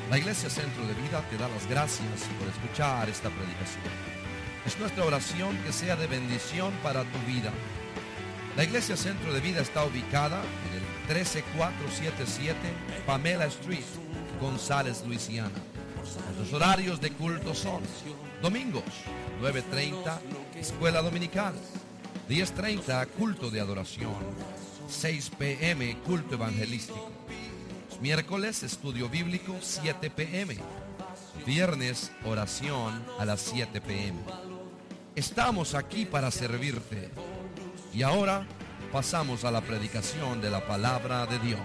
La Iglesia Centro de Vida te da las gracias por escuchar esta predicación. Es nuestra oración que sea de bendición para tu vida. La Iglesia Centro de Vida está ubicada en el 13477 Pamela Street, González, Luisiana. Nuestros horarios de culto son: domingos 9:30 escuela dominical, 10:30 culto de adoración, 6 p.m. culto evangelístico. Los miércoles estudio bíblico 7 p.m. Viernes oración a las 7 p.m. Estamos aquí para servirte. Y ahora pasamos a la predicación de la palabra de Dios.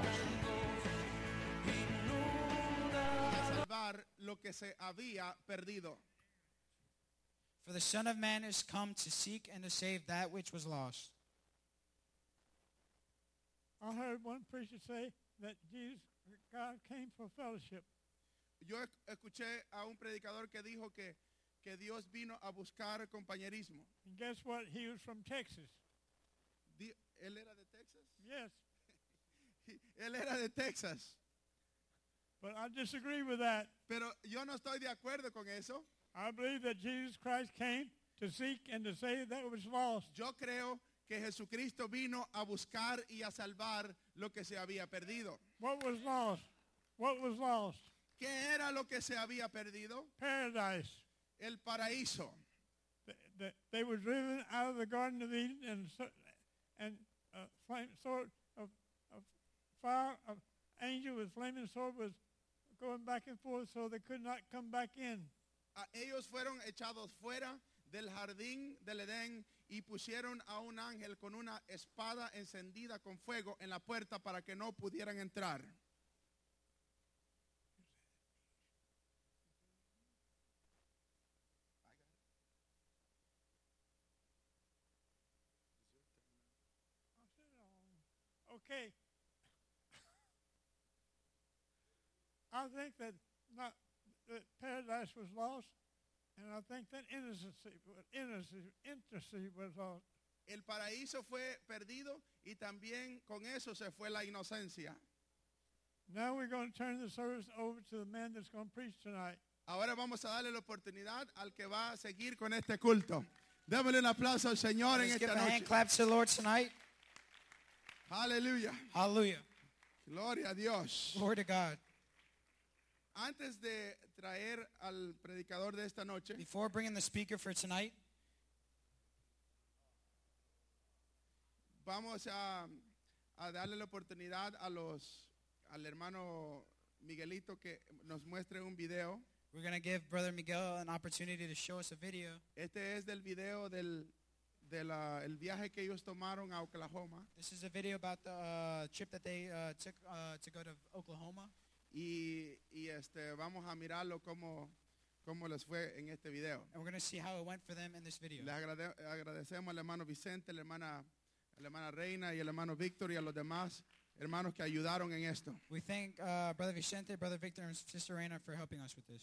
Salvar lo que se había perdido. For the Son of Man is come to seek and to save that which was lost. I heard one preacher say that God came for fellowship. Yo escuché a un predicador que dijo que Dios vino a buscar compañerismo. And guess what? He was from Texas. ¿Él era de Texas? Yes. Él era de Texas. But I disagree with that. Pero yo no estoy de acuerdo con eso. I believe that Jesus Christ came to seek and to save that which was lost. Yo creo que Jesucristo vino a buscar y a salvar lo que se había perdido. What was lost? What was lost? ¿Qué era lo que se había perdido? Paradise. El paraíso. They were driven out of the Garden of Eden, and sword of fire, of angel with flaming sword was going back and forth, so they could not come back in. Ellos fueron echados fuera del jardín del Edén y pusieron a un ángel con una espada encendida con fuego en la puerta para que no pudieran entrar. Okay. I think that paradise was lost, and I think that innocency was lost. El paraíso fue perdido y también con eso se fue la inocencia. Now we're going to turn the service over to the man that's going to preach tonight. Ahora vamos a darle la oportunidad al que va a seguir con este culto. Démosle un aplauso al Señor en Let's give esta a hand noche. clap to the Lord tonight. Aleluya. Hallelujah. Gloria a Dios. Glory to God. Antes de traer al predicador de esta noche, Before bringing the speaker for tonight, vamos a darle la oportunidad al hermano Miguelito que nos muestre un video. we're going to give Brother Miguel an opportunity to show us a video. Este es del video del el viaje que ellos tomaron a Oklahoma. This is a video about the trip that they took to go to Oklahoma. Y vamos a mirarlo cómo les fue en este video. And we're going to see how it went for them in this video. Les agradecemos al hermano Vicente, la hermana Reina y el hermano Víctor y a los demás hermanos que ayudaron en esto. We thank Brother Vicente, Brother Victor, and Sister Reina for helping us with this.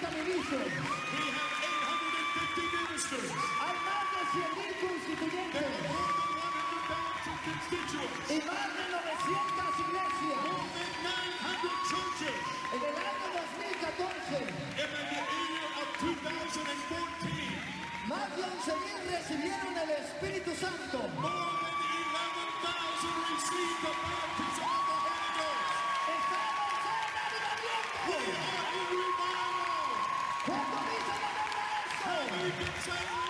ministros. We have 850 ministers. Hay más de 100,000 constituyentes. There are more than 100,000 constituents. Y más de 900 iglesias. More than 900 churches. En el año 2014, In the year of 2014, más de 11,000 recibieron el Espíritu Santo. more than 11,000 received the baptism of the Holy Ghost. Estamos en avivamiento. We are in revival. ¿Cuándo dicen amén a esto? We can say revival.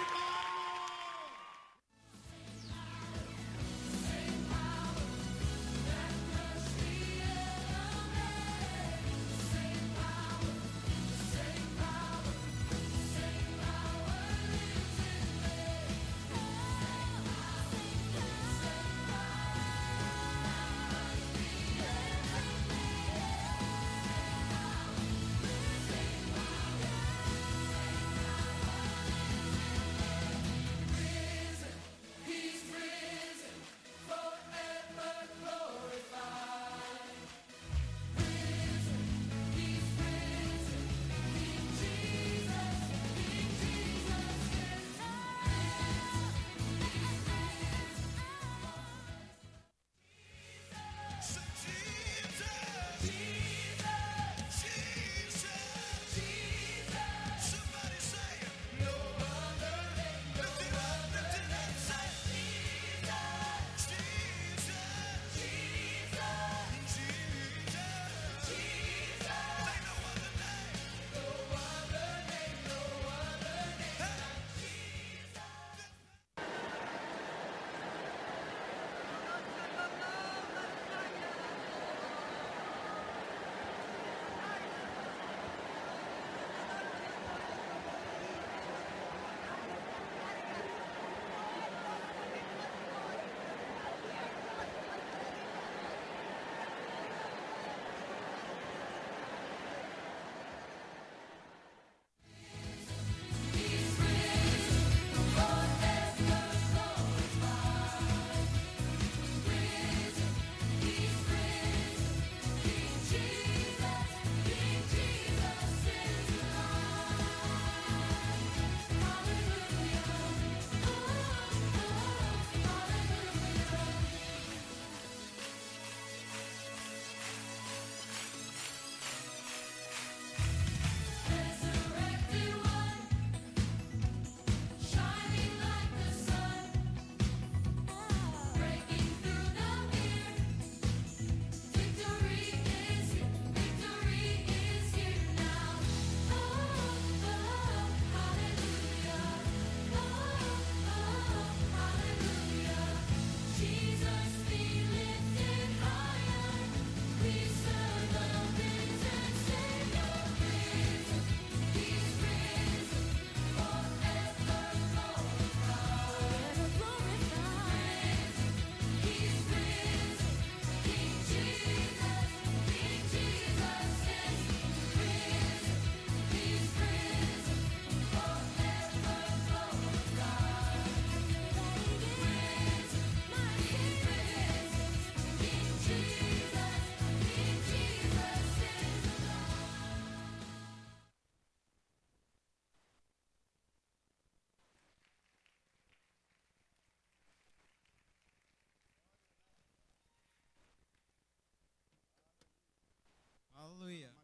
Hallelujah.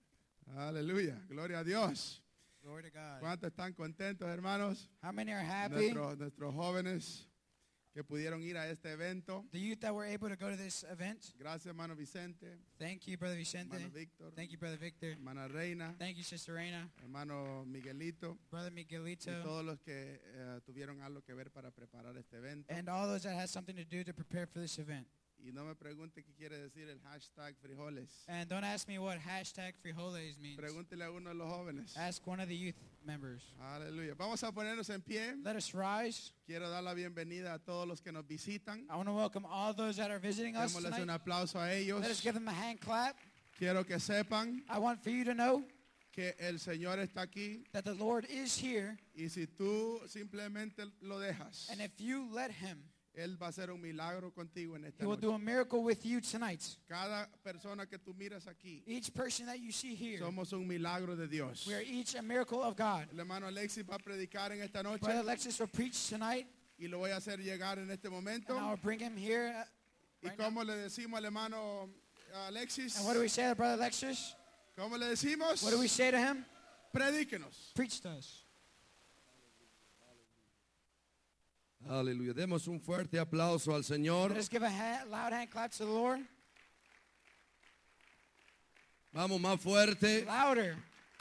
Aleluya, gloria a Dios. Glory to God. ¿Cuántos están contentos, hermanos? How many are happy? Nuestros jóvenes que pudieron ir a este evento. The youth that were able to go to this event. Gracias, hermano Vicente, Thank you, Brother Vicente. hermano Víctor, Thank you, Brother Victor. hermana Reina, Thank you, Sister Reina. hermano Miguelito Brother y Miguelito. todos los que tuvieron algo que ver para preparar este evento. And all those that had something to do to prepare for this event. Y no me pregunte qué quiere decir el hashtag frijoles. And don't ask me what hashtag frijoles means. Pregúntele a uno de los jóvenes. Ask one of the youth members. Aleluya. Vamos a ponernos en pie. Let us rise. Quiero dar la bienvenida a todos los que nos visitan. I want to welcome all those that are visiting us Démosles un tonight. aplauso a ellos. Let us give them a hand clap. Quiero que sepan I want for you to know que el Señor está aquí that the Lord is here. y si tú simplemente lo dejas, And if you let him, Él va a hacer un milagro contigo en esta He will noche. do a miracle with you tonight. Cada persona que tú miras aquí, Each person that you see here, somos un milagro de Dios. we are each a miracle of God. El hermano Alexis va a predicar en esta noche Brother Alexis will preach tonight, y lo voy a hacer llegar en este momento. and I will bring him here. ¿Y cómo le decimos al hermano Alexis? And what do we say to Brother Alexis? ¿Cómo le decimos? What do we say to him? Predíquenos. Preach to us. Aleluya. Demos un fuerte aplauso al Señor. Let us give a loud hand clap to the Lord. Vamos más fuerte. Louder.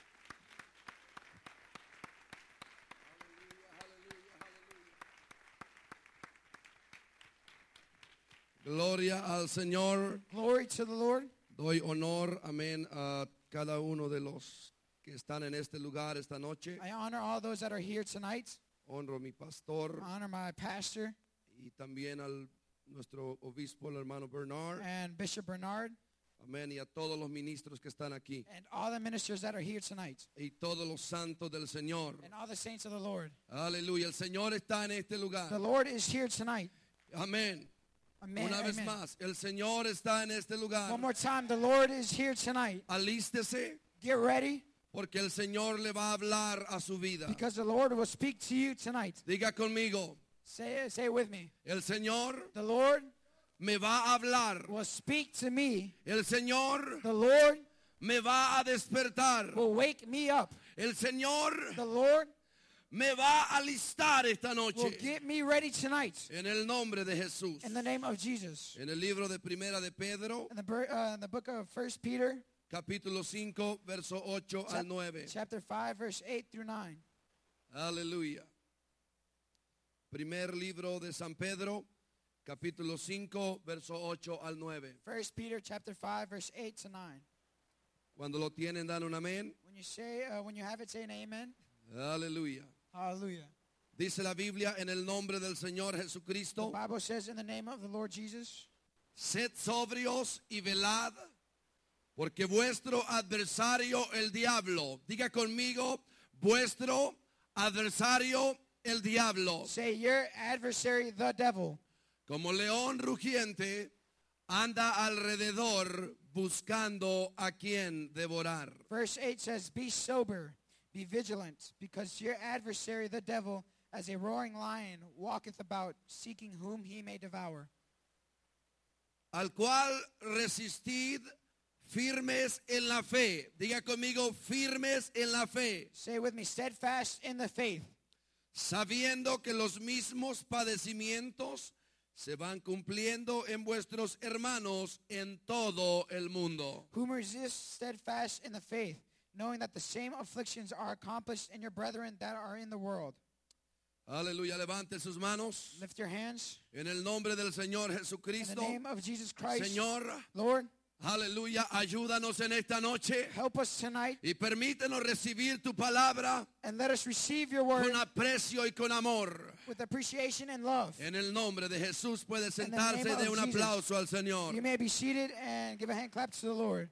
Gloria al Señor. Glory to the Lord. Doy honor, amén, a cada uno de los que están en este lugar esta noche. I honor all those that are here tonight. Honro a mi pastor I honor my pastor y también al nuestro obispo, el hermano Bernard. and Bishop Bernard Amén. Y a todos los ministros que están aquí. and all the ministers that are here tonight Y todos los santos del Señor. and all the saints of the Lord. Aleluya. El Señor está en este lugar. The Lord is here tonight. Amén. Amen. Una vez Amen. más, el Señor está en este lugar. One more time, the Lord is here tonight. Alístese, Get ready porque el Señor le va a hablar a su vida. because the Lord will speak to you tonight. Diga conmigo, Say it with me. el Señor The Lord me va a hablar. will speak to me. El Señor The Lord me va a despertar. will wake me up. El Señor The Lord me va a alistar esta will noche. get me ready tonight. En el nombre de Jesús. In the name of Jesus. En el libro de Primera de Pedro, In the book of 1 Peter, capítulo 5, verso 8 al 9. chapter 5, verse 8 through 9. Aleluya. Primer libro de San Pedro, capítulo 5, verso 8 al 9. 1 Peter chapter 5, verse 8 to 9. Cuando lo tienen, dan un amén. When you have it, say an amen. Aleluya. Hallelujah. Dice la Biblia en el nombre del Señor The Jesucristo. Bible says in the name of the Lord Jesus, Sed sobrios y velad, porque vuestro adversario el diablo, diga conmigo, vuestro adversario el diablo, say your adversary, the devil, como león rugiente, anda alrededor buscando a quien devorar. Verse 8 says, be sober, be vigilant, because your adversary, the devil, as a roaring lion, walketh about, seeking whom he may devour. Al cual resistid firmes en la fe. Diga conmigo, firmes en la fe. Say with me, steadfast in the faith, Sabiendo que los mismos padecimientos se van cumpliendo en vuestros hermanos en todo el mundo. whom resist steadfast in the faith, knowing that the same afflictions are accomplished in your brethren that are in the world. Aleluya, levante sus manos. Lift your hands. En el nombre del Señor In the Jesucristo. name of Jesus Christ, Señor, Lord, aleluya, ayúdanos en esta noche help us tonight y permítenos recibir tu palabra and let us receive your word con aprecio y con amor. with appreciation and love. En el nombre de Jesús puede In the sentarse name y de of un Jesus. aplauso al Señor. You may be seated and give a hand clap to the Lord.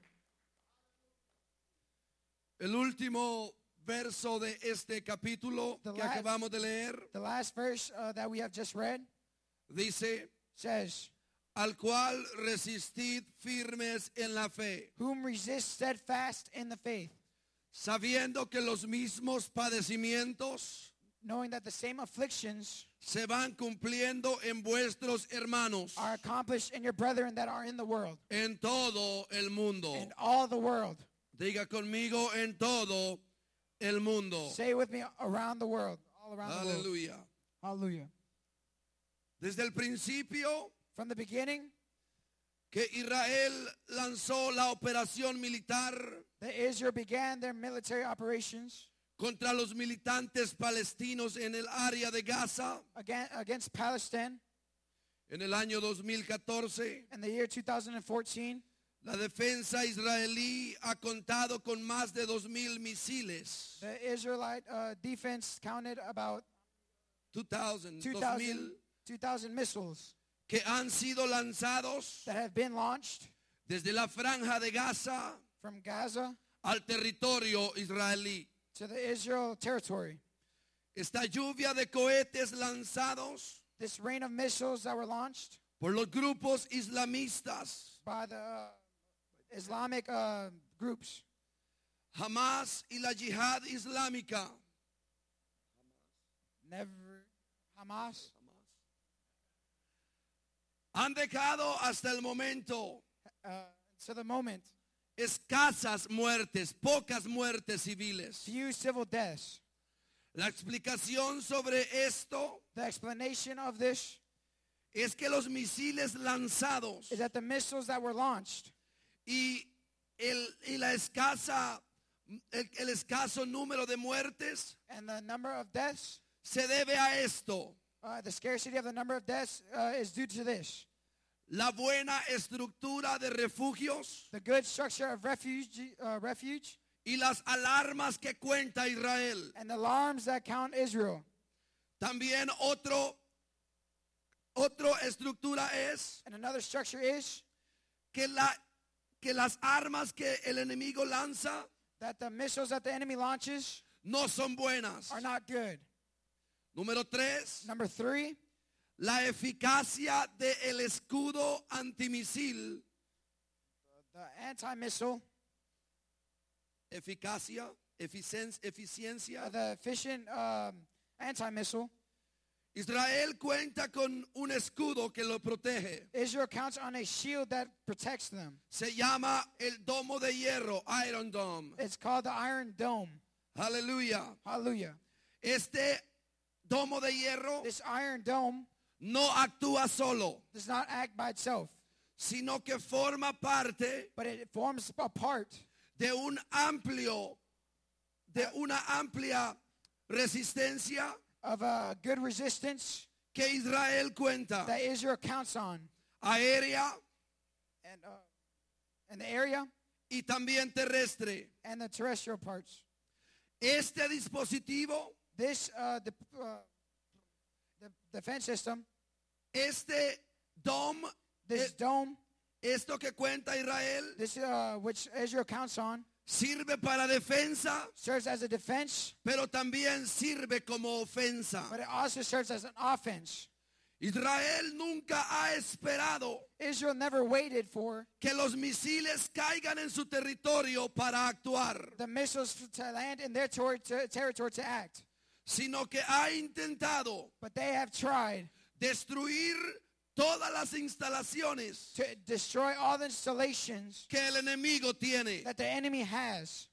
El último verso de este capítulo The que last- acabamos de leer The last verse that we have just read dice, says, al cual resistid firmes en la fe, whom resist steadfast in the faith, sabiendo que los mismos padecimientos knowing that the same afflictions se van cumpliendo en vuestros hermanos are accomplished in your brethren that are in the world, en todo el mundo. in all the world. Diga conmigo, en todo el mundo. Say with me, around the world, all around the world. Aleluya. Hallelujah. Desde el principio From the beginning, que Israel lanzó la operación militar that Israel began their military operations contra los militantes palestinos en el área de Gaza against Palestine en el año 2014. in the year 2014. La defensa israelí ha contado con más de 2,000 misiles. The Israelite defense counted about 2,000 2,000 missiles que han sido lanzados that have been launched desde la franja de Gaza from Gaza al territorio israelí. to the Israel territory. Esta lluvia de cohetes lanzados this rain of missiles that were launched por los grupos islamistas, by the Islamic groups, Hamas y la yihad islámica, Hamas, han dejado hasta el momento to the moment, escasas muertes, pocas muertes civiles. few civil deaths. La explicación sobre esto The explanation of this es que los misiles lanzados is that the missiles that were launched y el escaso número de muertes and the number of deaths, se debe a esto: the scarcity of the number of deaths is due to this. la buena estructura de refugios The good structure of refuge y las alarmas que cuenta Israel. and the alarms that count Israel. También otra estructura es And another structure is que las armas que el enemigo lanza that the missiles that the enemy launches no son buenas. are not good. Número 3, Number 3, la eficacia del escudo antimisil. the anti-missile, Eficacia, eficiencia. the efficient anti-missile. Israel cuenta con un escudo que lo protege. Israel counts on a shield that protects them. Se llama el domo de hierro, Iron Dome. It's called the Iron Dome. Aleluya. Hallelujah. Este domo de hierro This Iron Dome no actúa solo, does not act by itself, sino que forma parte but it forms a part de una amplia resistencia of a good resistance que Israel cuenta, that Israel counts on, aérea and the area y también terrestre. and the terrestrial parts. Este dispositivo, This the defense system, este dome, this dome, esto que cuenta Israel, this which Israel counts on, sirve para defensa, serves as a defense, pero también sirve como ofensa. but it also serves as an offense. Israel nunca ha esperado Israel never waited for que los misiles caigan en su territorio para actuar, the missiles to land in their territory to act, sino que ha intentado but they have tried destruir todas las instalaciones to destroy all the installations que el enemigo tiene. that the enemy has.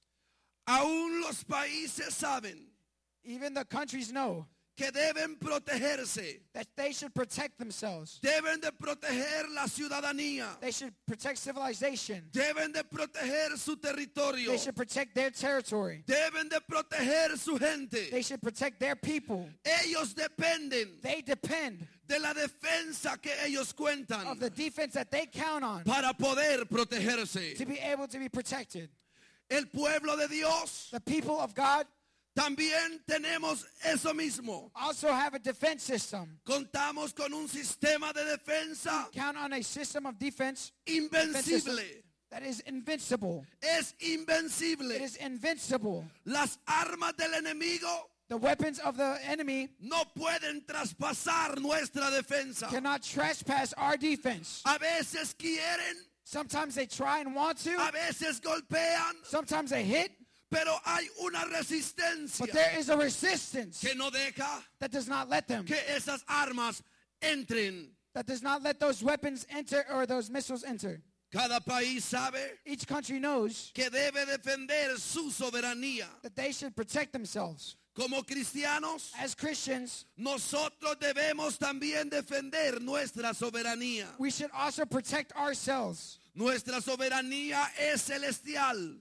Aún los países saben Even the countries know que deben protegerse, that they should protect themselves. deben de proteger la ciudadanía, They should protect civilization. deben de proteger su territorio, They should protect their territory. deben de proteger su gente. They should protect their people. Ellos dependen They depend de la defensa que ellos cuentan of the defense that they count on para poder protegerse. to be able to be protected. El pueblo de Dios The people of God también tenemos eso mismo. also have a defense system. Contamos con un sistema de defensa Count on a system of defense invencible. that is invincible. Es invencible. It is invincible. Las armas del enemigo The weapons of the enemy no pueden traspasar nuestra defensa. cannot trespass our defense. A veces quieren, Sometimes they try and want to. a veces golpean, Sometimes they hit. pero hay una resistencia But there is a resistance que no deja that does not let them, que esas armas entren. that does not let those weapons enter or those missiles enter. Cada país sabe Each country knows que debe defender su soberanía. that they should protect themselves. Como cristianos, As Christians, nosotros debemos también defender nuestra soberanía. we should also protect ourselves. Nuestra soberanía es celestial.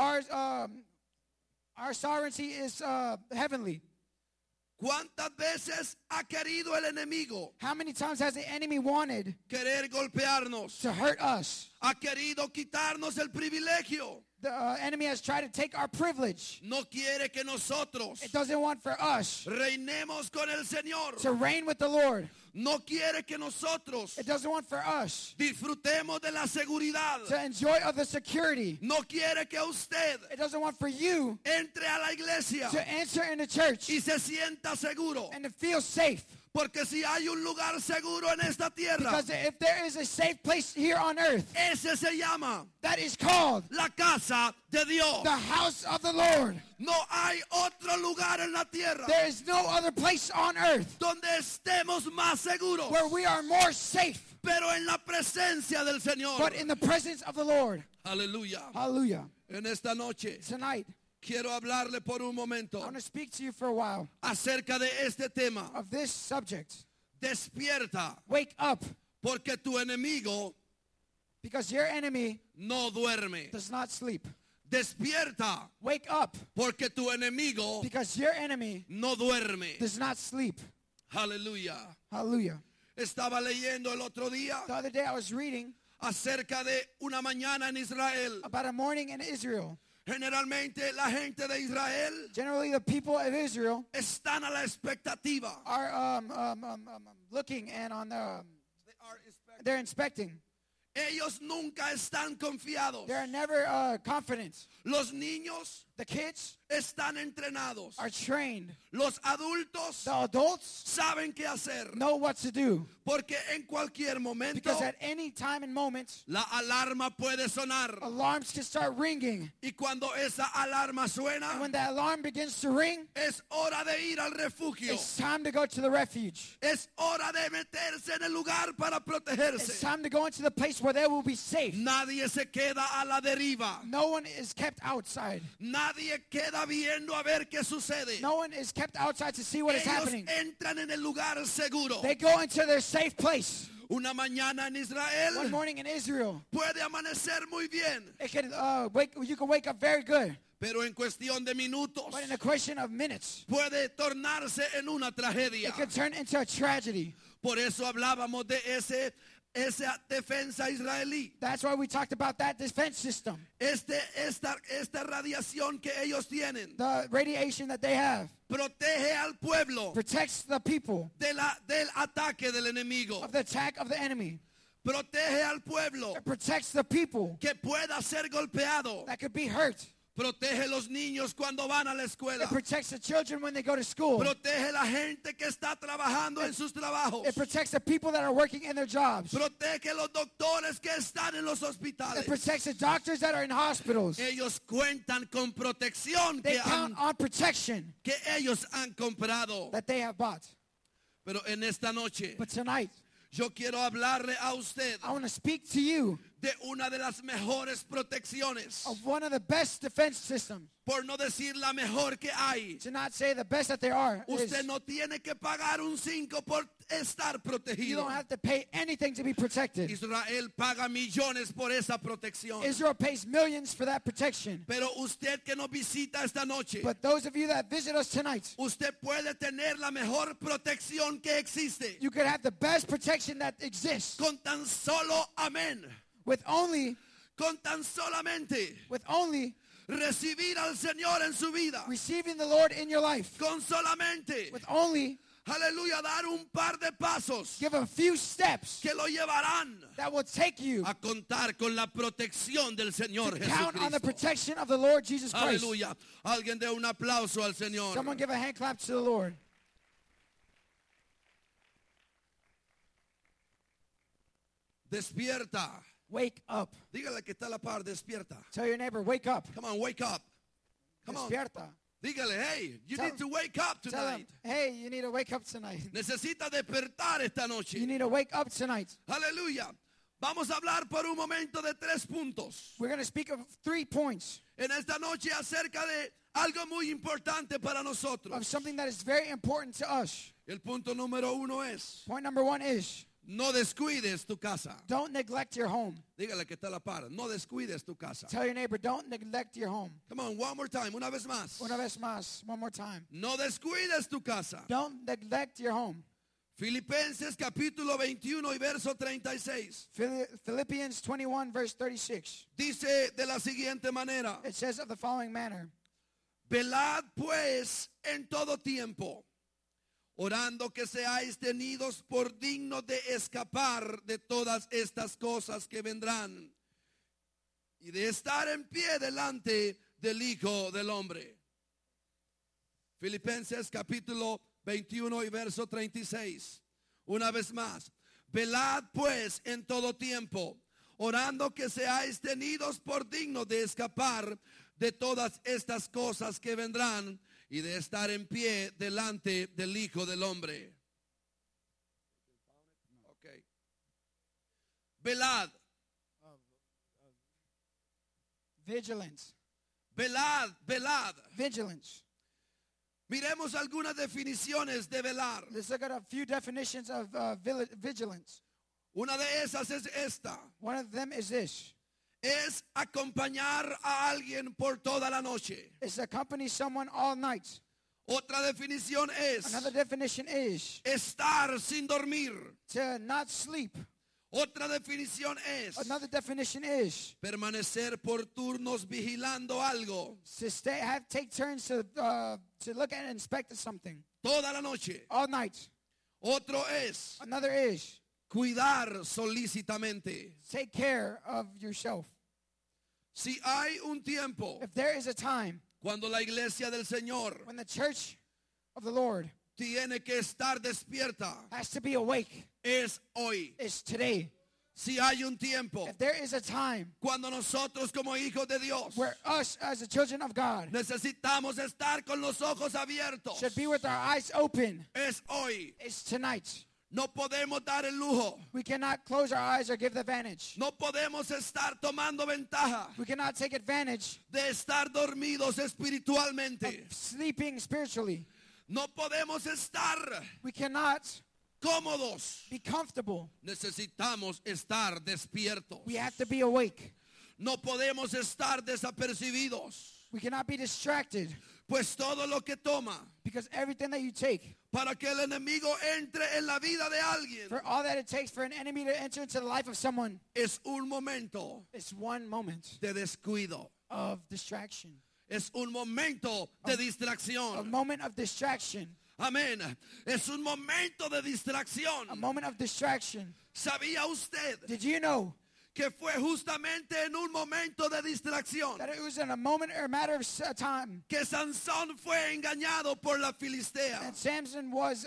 Our sovereignty is heavenly. ¿Cuántas veces ha querido el enemigo How many times has the enemy wanted querer golpearnos? to hurt us? Ha querido quitarnos el privilegio. The enemy has tried to take our privilege. No quiere que nosotros It doesn't want for us reinemos con el Señor. to reign with the Lord. No quiere que nosotros It doesn't want for us disfrutemos de la seguridad. to enjoy of the security. No quiere que usted It doesn't want for you entre a la iglesia to enter in the church y se sienta seguro. and to feel safe. Porque si hay un lugar seguro en esta tierra, Because if there is a safe place here on earth, ese se llama that is called la casa de Dios. the house of the Lord. No hay otro lugar en la tierra There is no other place on earth donde estemos más seguros, where we are more safe, pero en la presencia del Señor. but in the presence of the Lord. Aleluya. Hallelujah. En esta noche Tonight, quiero hablarle por un momento I want to speak to you for a while acerca de este tema. of this subject. Despierta, Wake up, porque tu enemigo because your enemy no duerme. does not sleep. Despierta, Wake up, porque tu enemigo because your enemy no duerme. does not sleep. Aleluya. Hallelujah. Estaba leyendo el otro día The other day I was reading acerca de una mañana en Israel. about a morning in Israel. Generalmente la gente de Israel Generally, the people of Israel están a la expectativa. are looking and on the, they're inspecting. Ellos nunca están confiados. They're never confident. Los niños The kids están entrenados. are trained. Los adultos The adults saben qué hacer. know what to do, Porque en cualquier momento because at any time and moment, la alarma puede sonar. alarms can start ringing. Y cuando esa alarma And suena, when that alarm begins to ring, es hora de ir al refugio. it's time to go to the refuge. Es hora de meterse en el lugar para It's protegerse. time to go into the place where they will be safe. Nadie se queda a la deriva. No one is kept outside. Nadie queda viendo a ver qué sucede. No one is kept outside to see what is Ellos happening. entran en el lugar seguro. They go into their safe place. Una mañana en One Israel morning in Israel, puede amanecer muy bien, it can you can wake up very good, pero en cuestión de minutos but in a question of minutes, puede tornarse en una tragedia. it can turn into a tragedy. Por eso hablábamos de esa defensa israelí. That's why we talked about that defense system, Esta radiación que ellos tienen the radiation that they have protege al pueblo protects the people del ataque del enemigo. of the attack of the enemy. Protege al pueblo It protects the people que pueda ser golpeado. that could be hurt. Protege los niños cuando van a la escuela. It protects the children when they go to school. Protege la gente que está trabajando en sus trabajos. It protects the people that are working in their jobs. Protege los doctores que están en los It hospitales. protects the doctors that are in hospitals. Ellos cuentan con protección They count on protection que ellos han comprado. that they have bought. Pero en esta noche But tonight, yo quiero hablarle a usted I want to speak to you de una de las mejores protecciones, of one of the best defense systems. por no decir la mejor que hay. To not say the best that there are. Usted no tiene que pagar un 5 por estar You protegido. don't have to pay anything to be protected. Israel paga millones por esa protección. Israel pays millions for that protection. Pero usted que nos visita esta noche, But those of you that visit us tonight, usted puede tener la mejor protección que existe. you could have the best protection that exists Con tan solo, amén, with only con tan solamente recibir al Señor en su vida. receiving the Lord in your life. Con solamente, With only aleluya, dar un par de pasos give a few steps que lo llevarán that will take you a contar con la protección del Señor to count on the Jesucristo. protection of the Lord Jesus Christ. Aleluya. Alguien dé un aplauso al Señor. Someone give a hand clap to the Lord. Despierta. Wake up. Dígale que está a la par, despierta. Tell your neighbor, wake up. Come on, wake up. Come on. Despierta. Dígale, hey, you Tell need to wake up Tell them, tonight. hey, you need to wake up tonight. Necesita despertar esta noche. You need to wake up tonight. Aleluya. Vamos a hablar por un momento de 3 puntos We're going to speak of 3 points en esta noche acerca de algo muy importante para of nosotros. something that is very important to us. El punto número 1 es, Point number 1 is, no descuides tu casa. don't neglect your home. Dígale que está a la par, no descuides tu casa. Tell your neighbor, don't neglect your home. Come on, one more time, una vez más. Una vez más, one more time. No descuides tu casa. Don't neglect your home. Filipenses capítulo 21 y verso 36. Philippians 21 verse 36. Dice de la siguiente manera: It says of the following manner. velad pues en todo tiempo, orando que seáis tenidos por dignos de escapar de todas estas cosas que vendrán y de estar en pie delante del Hijo del Hombre. Filipenses capítulo 21 y verso 36. Una vez más. Velad pues en todo tiempo, orando que seáis tenidos por dignos de escapar de todas estas cosas que vendrán y de estar en pie delante del Hijo del Hombre. Okay. Velad. Vigilance. Velad, velad. Vigilance. Miremos algunas definiciones de velar. Let's look at a few definitions of vigilance. Una de esas es esta. One of them is this. Es acompañar a alguien por toda la noche. It's accompany someone all night. Otra definición es Another definition is estar sin dormir. to not sleep. Otra definición es Another definition is permanecer por turnos vigilando algo to take turns to look at and inspect something toda la noche. all night. Otro es Another is cuidar solícitamente. take care of yourself. Si hay un tiempo If there is a time cuando la iglesia del Señor when the church of the Lord tiene que estar despierta, has to be awake, es hoy. it's today. Si hay un tiempo If there is a time cuando nosotros como hijos de Dios where us as the children of God necesitamos estar con los ojos abiertos, should be with our eyes open, es hoy. it's tonight. No podemos dar el lujo. We cannot close our eyes or give the advantage. No podemos estar tomando ventaja We cannot take advantage de estar dormidos espiritualmente. of sleeping spiritually. No podemos estar We cannot cómodos. be comfortable. Necesitamos estar despiertos. We have to be awake. No podemos estar desapercibidos. We cannot be distracted Pues todo lo que toma because everything that you take, para que el enemigo entre en la vida de alguien for all that it takes for an enemy to enter into the life of someone, es un momento is one moment de descuido. of distraction. Es un momento de A distracción. moment of distraction. Amén. Es un momento de distracción. A moment of distraction. ¿Sabía usted Did you know que fue justamente en un momento de distracción that it was in a moment or a matter of time que Sansón fue engañado por la Filistea? that Samson was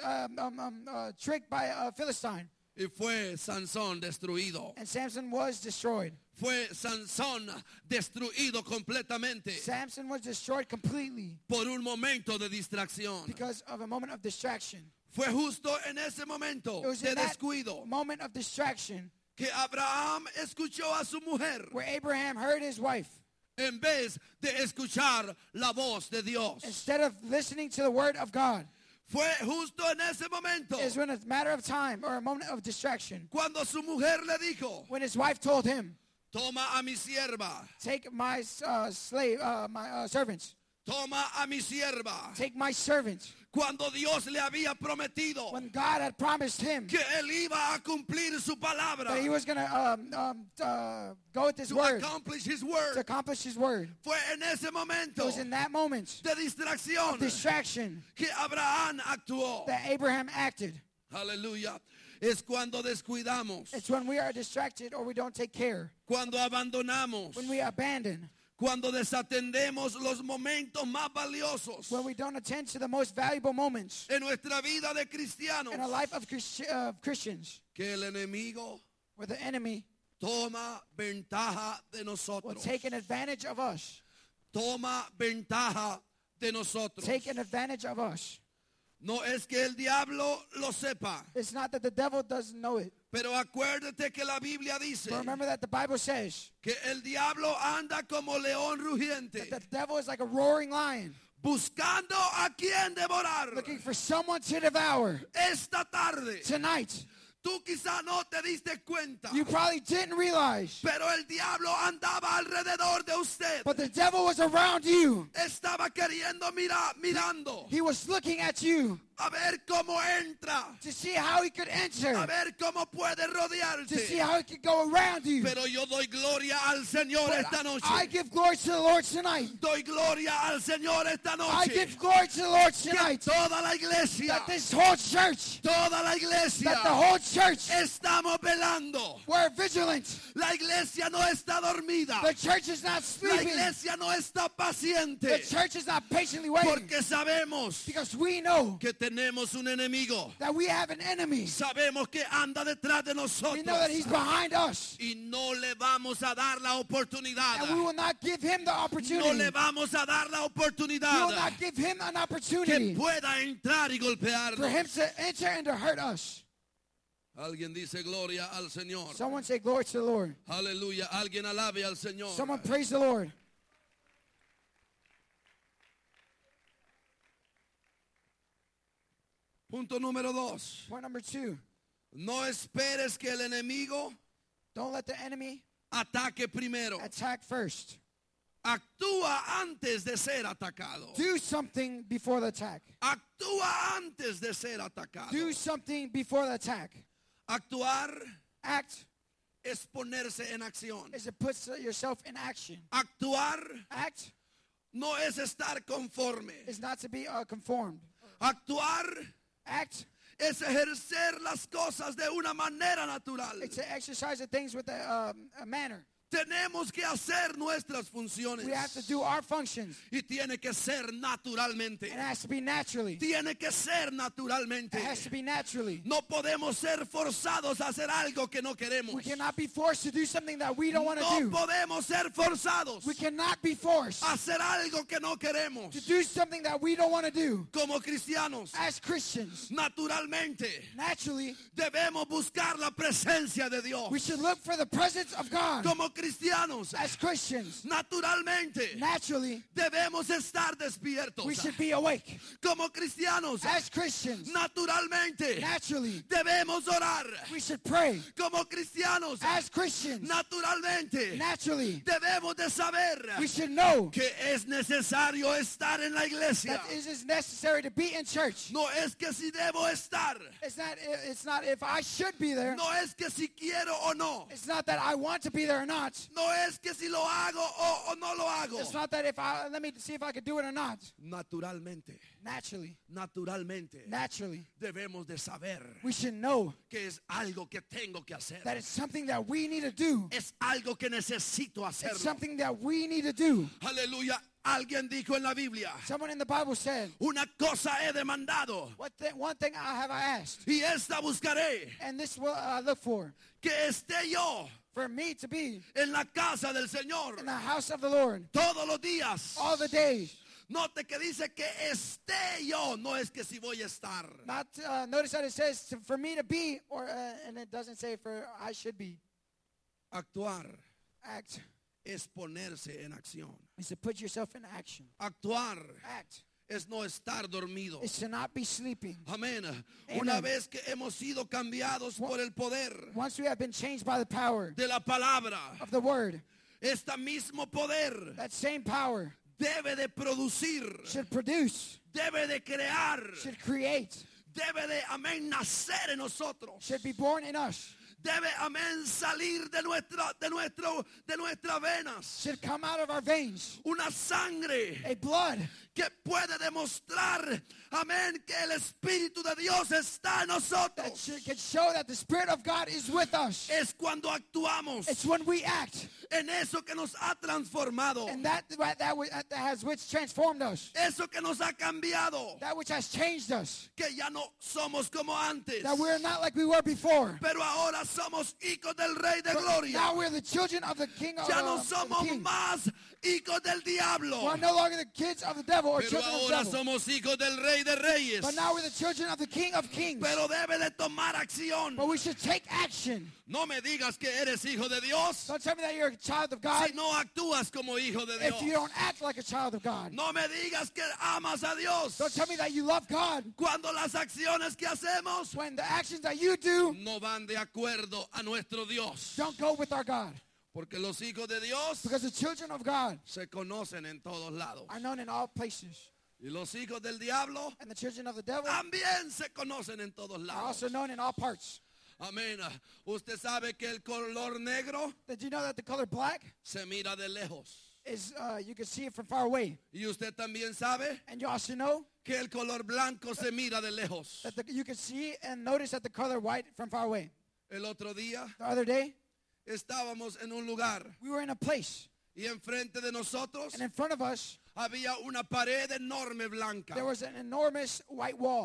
tricked by a Philistine Y fue Sansón destruido. and Samson was destroyed? Fue Sansón destruido completamente Samson was destroyed completely por un momento de distracción. because of a moment of distraction. Fue justo en ese momento It was de in that descuido moment of distraction que Abraham escuchó a su mujer where Abraham heard his wife. en vez de escuchar la voz de Dios. Instead of listening to the word of God, Fue justo en ese momento is when a matter of time or a moment of distraction cuando su mujer le dijo, when his wife told him, toma a mi sierva, take my slave, my servants, toma a mi sierva. take my servant. Cuando Dios le había prometido When God had promised him que él iba a cumplir su palabra, that he was going to go with his to word, accomplish his to word, accomplish his word. fue en ese It momento was in that moment de distracción of distraction que Abraham actuó. that Abraham acted. Aleluya. Es cuando descuidamos, It's when we are distracted or we don't take care, cuando abandonamos, when we abandon, cuando desatendemos los momentos más valiosos when we don't attend to the most valuable moments en nuestra vida de cristianos, in a life of Christians, que el enemigo where the enemy toma ventaja de will nosotros. take an advantage of us, Toma ventaja de nosotros. take an advantage of us. No es que el diablo lo sepa, It's not that the devil doesn't know it, pero acuérdate que la Biblia dice but remember that the Bible says que el diablo anda como león rugiente, that the devil is like a roaring lion buscando a quien devorar. looking for someone to devour. Esta tarde, Tonight, tú quizá no te diste cuenta, you probably didn't realize, pero el diablo andaba alrededor de usted. but the devil was around you. Estaba queriendo mirando He was looking at you a ver cómo entra, to see how he could a enter, ver cómo puede to see rodearte. how he could go around you. Pero yo doy gloria al Señor But esta noche. I give glory to the Lord tonight. Doy gloria al Señor esta I noche. give glory to the Lord Que tonight. toda la iglesia, That this whole church, toda la iglesia, that the whole church, estamos velando. we're vigilant. La iglesia no está dormida. The church is not La sleeping. iglesia no está The paciente. church is not patiently waiting. Porque sabemos Because we know que tenemos un enemigo. that we have an enemy. Sabemos que anda detrás de We nosotros. know that he's behind us. Y no le vamos a dar la oportunidad. And we will not give him the No opportunity. le vamos a dar la We will oportunidad not give him an que opportunity pueda entrar y for him golpearnos. to enter and to hurt us. Alguien dice gloria al Señor. Someone say glory to the Lord. Aleluya. Alguien alabe al Señor. Someone praise the Lord. Punto número 2. Point number 2. No esperes que el enemigo Don't let the enemy ataque primero. attack first. Actúa antes de ser atacado. Do something before the attack. Actúa antes de ser atacado. Do something before the attack. Actuar Act es ponerse en acción. is to put yourself in action. Actuar Act no es estar conforme. is not to be conformed. Actuar Act es ejercer las cosas de una manera natural. is to exercise the things with a manner. Tenemos que hacer nuestras funciones. We have to do our functions. Y tiene que ser naturalmente. It has to be naturally. Tiene que ser naturalmente. It has to be naturally. No podemos ser forzados a hacer algo que no queremos. We cannot be forced to do something that we don't want to No do. podemos ser forzados We cannot be forced a hacer algo que no queremos. to do something that we don't want to do. Como cristianos, As Christians, naturalmente naturally, debemos buscar la presencia de Dios. we should look for the presence of God. Como cristianos, As Christians, naturalmente naturally, debemos estar despiertos. we should be awake. Como cristianos, As Christians, naturalmente naturally, debemos orar. we should pray. Como cristianos, As Christians, naturalmente naturally, debemos de saber we should know que es necesario estar en la iglesia. that it is necessary to be in church. No es que si debo estar, It's not if I should be there. no es que si quiero o no, It's not that I want to be there or not. no es que si lo hago o no lo hago. It's not that let me see if I could do it or not. Naturalmente, Naturally, naturalmente debemos de saber we should know que es algo que tengo que hacer. that it's something that we need to do. Es algo que necesito It's hacerlo. something that we need to do. Aleluya. Alguien dijo en la Biblia, Someone in the Bible said, una cosa he demandado one thing I asked, y esta buscaré, and this will I look for, que esté yo for me to be en la casa del Señor in the house of the Lord todos los días. all the days. Note que dice que esté yo, no es que si voy a estar. Not notice that it says for me to be, or and it doesn't say for I should be. Actuar Act es ponerse en acción. is to put yourself in action. Actuar Act es no estar dormido. is to not be sleeping. Amén. Una vez que hemos sido cambiados por el poder Once we have been changed by the power de la palabra, of the word, este mismo poder that same power debe de producir, should produce, debe de crear, should create, debe de, amén, nacer en nosotros. should be born in us, Debe, amén, salir de nuestras venas. should come out of our veins. Una sangre A blood que puede demostrar, amén, que el Espíritu de Dios está en that nosotros. can show that the Spirit of God is with us. Es cuando actuamos It's when we act, en eso que nos ha transformado, and that has which transformed us, eso que nos ha cambiado, that which has changed us, que ya no somos como antes, that we're not like we were before. pero ahora somos hijos del Rey de But Gloria. now we're the children of the King of Ya no the somos King. más hijos del diablo, We're no longer the kids of the devil or pero children of the ahora devil. somos hijos del Rey de Reyes. But now we're the children of the King of Kings. Pero debe de tomar acción. But we should take action. No me digas que eres hijo de Dios Don't tell me that you're a child of God si no actúas como hijo de if you Dios. don't act like a child of God. No me digas que amas a Dios Don't tell me that you love God cuando las acciones que hacemos when the actions that you do no van de acuerdo a nuestro Dios. don't go with our God. Porque los hijos de Dios Because the children of God se conocen en todos lados. are known in all places. Y los hijos del diablo And the children of the devil también se conocen en todos are lados. also known in all parts. Amén. Usted sabe que el color negro Did you know that the color black se mira de lejos. is, you can see it from far away? Y usted también sabe And you also know que el color blanco se mira de lejos. that you can see and notice that the color white from far away. El otro día The other day, estábamos en un lugar we were in a place, y enfrente de nosotros and in front of us, había una pared enorme blanca. there was an enormous white wall.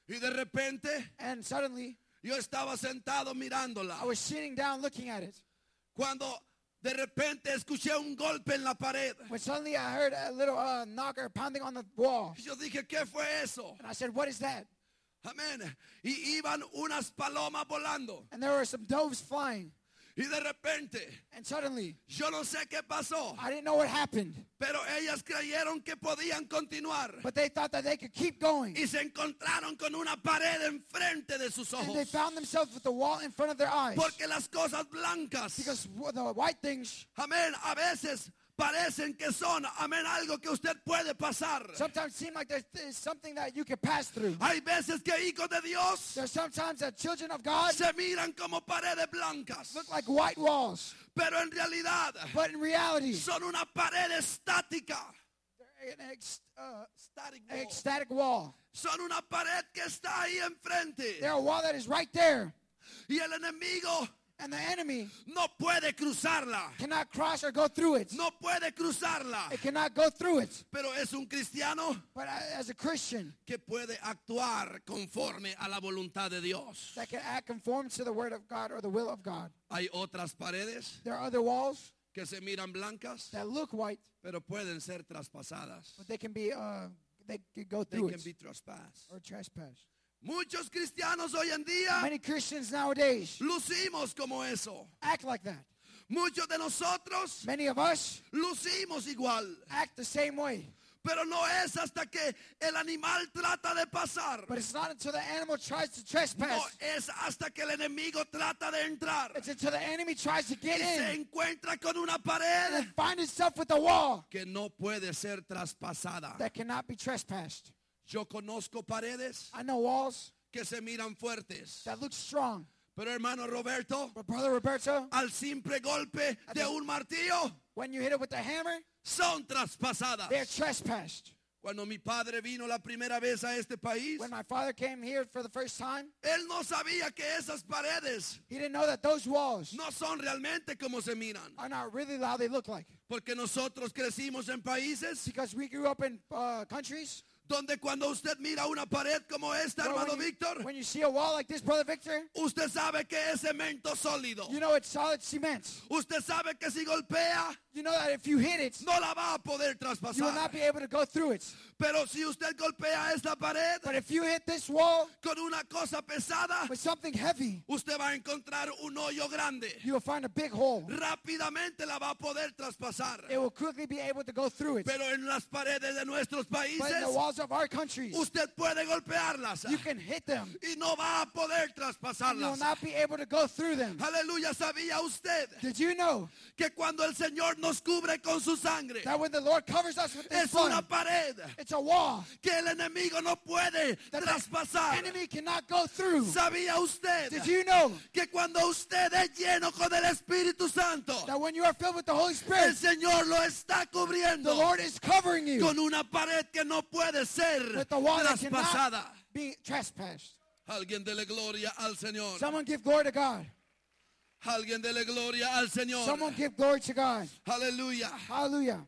Y de repente And suddenly, yo estaba sentado mirándola. I was sitting down looking at it. Cuando de repente escuché un golpe en la pared. When suddenly I heard a little knocker pounding on the wall. Yo dije, ¿qué fue eso? And I said, what is that? Amén. Y iban unas palomas volando. And there were some doves flying. Y de repente, And suddenly, yo no sé qué pasó, I didn't know what happened. pero ellas creyeron que podían continuar. But they thought that they could keep going. Y se encontraron con una pared enfrente de sus And they ojos. found themselves with the wall in front of their eyes. Porque las cosas blancas, Because the white things amén, a veces parecen que son, amén, algo que usted puede pasar. sometimes seem like there's something that you can pass through. Hay veces que hijos de Dios There's sometimes that children of God se miran como paredes blancas, look like white walls. pero en realidad But in reality, son una pared estática. they're an Static wall. ecstatic wall. Son una pared que está ahí enfrente. They're a wall that is right there. Y el enemigo And the enemy no puede cruzarla. cannot cross or go through it. No puede cruzarla. It cannot go through it. Pero es un cristiano But as a Christian que puede actuar conforme a la voluntad de Dios. that can act conform to the word of God or the will of God. Hay otras paredes There are other walls que se miran blancas, that look white, pero pueden ser traspasadas. but they can be they can go They through can it be trespassed. or trespass. Muchos cristianos hoy en día Many Christians nowadays lucimos como eso. act like that. Muchos de nosotros Many of us lucimos igual. act the same way. Pero no es hasta que el animal trata de pasar. But it's not until the animal tries to No trespass. es hasta que el enemigo trata de entrar. It's until the enemy tries to get Y se in encuentra con una and pared find itself with a wall que no puede ser traspasada. that cannot be trespassed. Yo conozco paredes I know walls que se miran fuertes. that look strong. Pero hermano Roberto, But Brother Roberto, al simple golpe de un martillo, when you hit it with a hammer, son traspasadas. they're trespassed. Cuando mi padre vino la primera vez a este país, When my father came here for the first time, él no sabía que esas paredes he didn't know that those walls no son realmente como se miran. are not really how they look like. Porque nosotros crecimos en países Because we grew up in countries donde cuando usted mira una pared como esta, where hermano when you, Víctor, when you see a wall like this, Brother Victor, usted sabe que es cemento sólido. you know it's solid cement. Usted sabe que si golpea, You know that if you hit it, no la va a poder you will traspasar. not be able to go through it. Pero si usted golpea esta pared But if you hit this wall con una cosa pesada, with something heavy, usted va a encontrar un hoyo grande. you will find a big hole. Rápidamente la va a poder traspasar. It will quickly be able to go through it. Pero en las paredes de nuestros But in the países, walls of our countries, usted puede golpearlas you can hit them. y no va a poder You will traspasarlas. not be able to go through them. Aleluya, ¿sabía usted Did you know que cuando el Señor nos cubre con su sangre, that when the Lord covers us with His es una blood, pared it's a wall que el enemigo no puede that the traspasar? enemy cannot go through? ¿Sabía usted Did you know que cuando usted es lleno con el Espíritu Santo, that when you are filled with the Holy el Spirit, Señor lo está the cubriendo Lord is covering you con una pared que no puede ser with the wall that traspasada? cannot be trespassed? Alguien dele gloria al Señor. Someone give glory to God. Alguien dele gloria al Señor. Someone give glory to God. Aleluya. Hallelujah.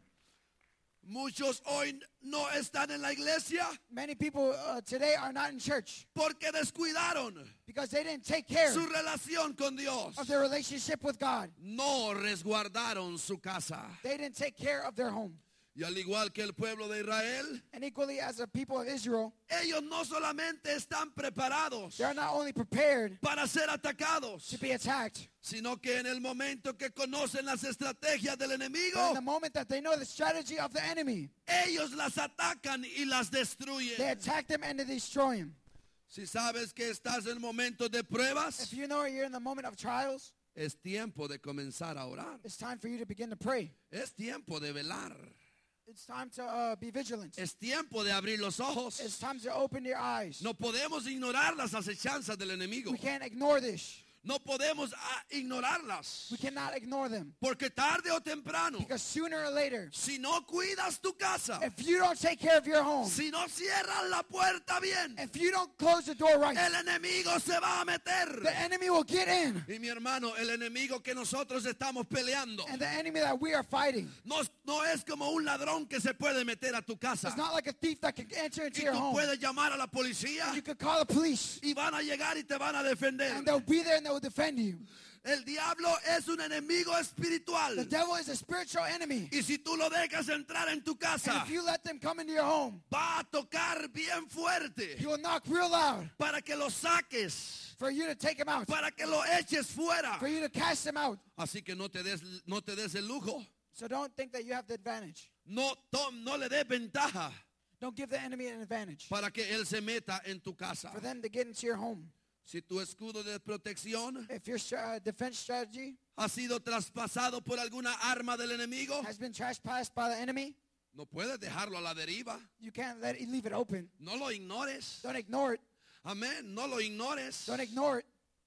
Muchos hoy no están en la iglesia Many people today are not in church porque descuidaron because they didn't take care su relación con Dios. of their relationship with God. No resguardaron su casa. They didn't take care of their home. Y al igual que el pueblo de Israel, And equally as the people of Israel, ellos no solamente están preparados they are not only prepared para ser atacados, to be attacked, sino que en el momento que conocen las estrategias del but in the enemigo, moment that they know the strategy of the enemy, ellos las atacan y las they destruyen. attack them and they destroy him. Si sabes que estás en momentos de pruebas, If you know you're in the moment of trials, es tiempo de comenzar a orar. it's time for you to begin to pray. Es tiempo de velar. It's time to be vigilant. Es tiempo de abrir los ojos. It's time to open your eyes. No podemos ignorar las acechanzas del enemigo. We can't ignore this. No podemos ignorarlas. We cannot ignore them. Porque tarde o temprano, Because sooner or later, si no cuidas tu casa, if you don't take care of your home, si no cierras la puerta bien, if you don't close the door right, el enemigo se va a meter. the enemy will get in. Y mi hermano, el enemigo que nosotros estamos peleando And the enemy that we are fighting no es como un ladrón que se puede meter a tu casa. is not like a thief that can enter into Y your tú home. puedes llamar a la policía You could call the police, y van a llegar y te van a defender. and they'll be there and they will defend you. El diablo es un enemigo espiritual. The devil is a spiritual enemy. Y si tú lo dejas entrar en tu And casa, if you let them come into your home, va a tocar bien fuerte he will knock real loud para que lo saques, for you to take him out, para que lo eches fuera. for you to cast him out. Así que no te des el lujo. So don't think that you have the advantage. No le des ventaja Don't give the enemy an advantage para que él se meta en tu casa. for them to get into your home. Si tu escudo de protección If your defense strategy ha sido traspasado por alguna arma del enemigo, has been trespassed by the enemy, no puedes dejarlo a la deriva. you can't leave it open. No lo ignores. Don't ignore it. Amén. No lo ignores. Don't ignore it.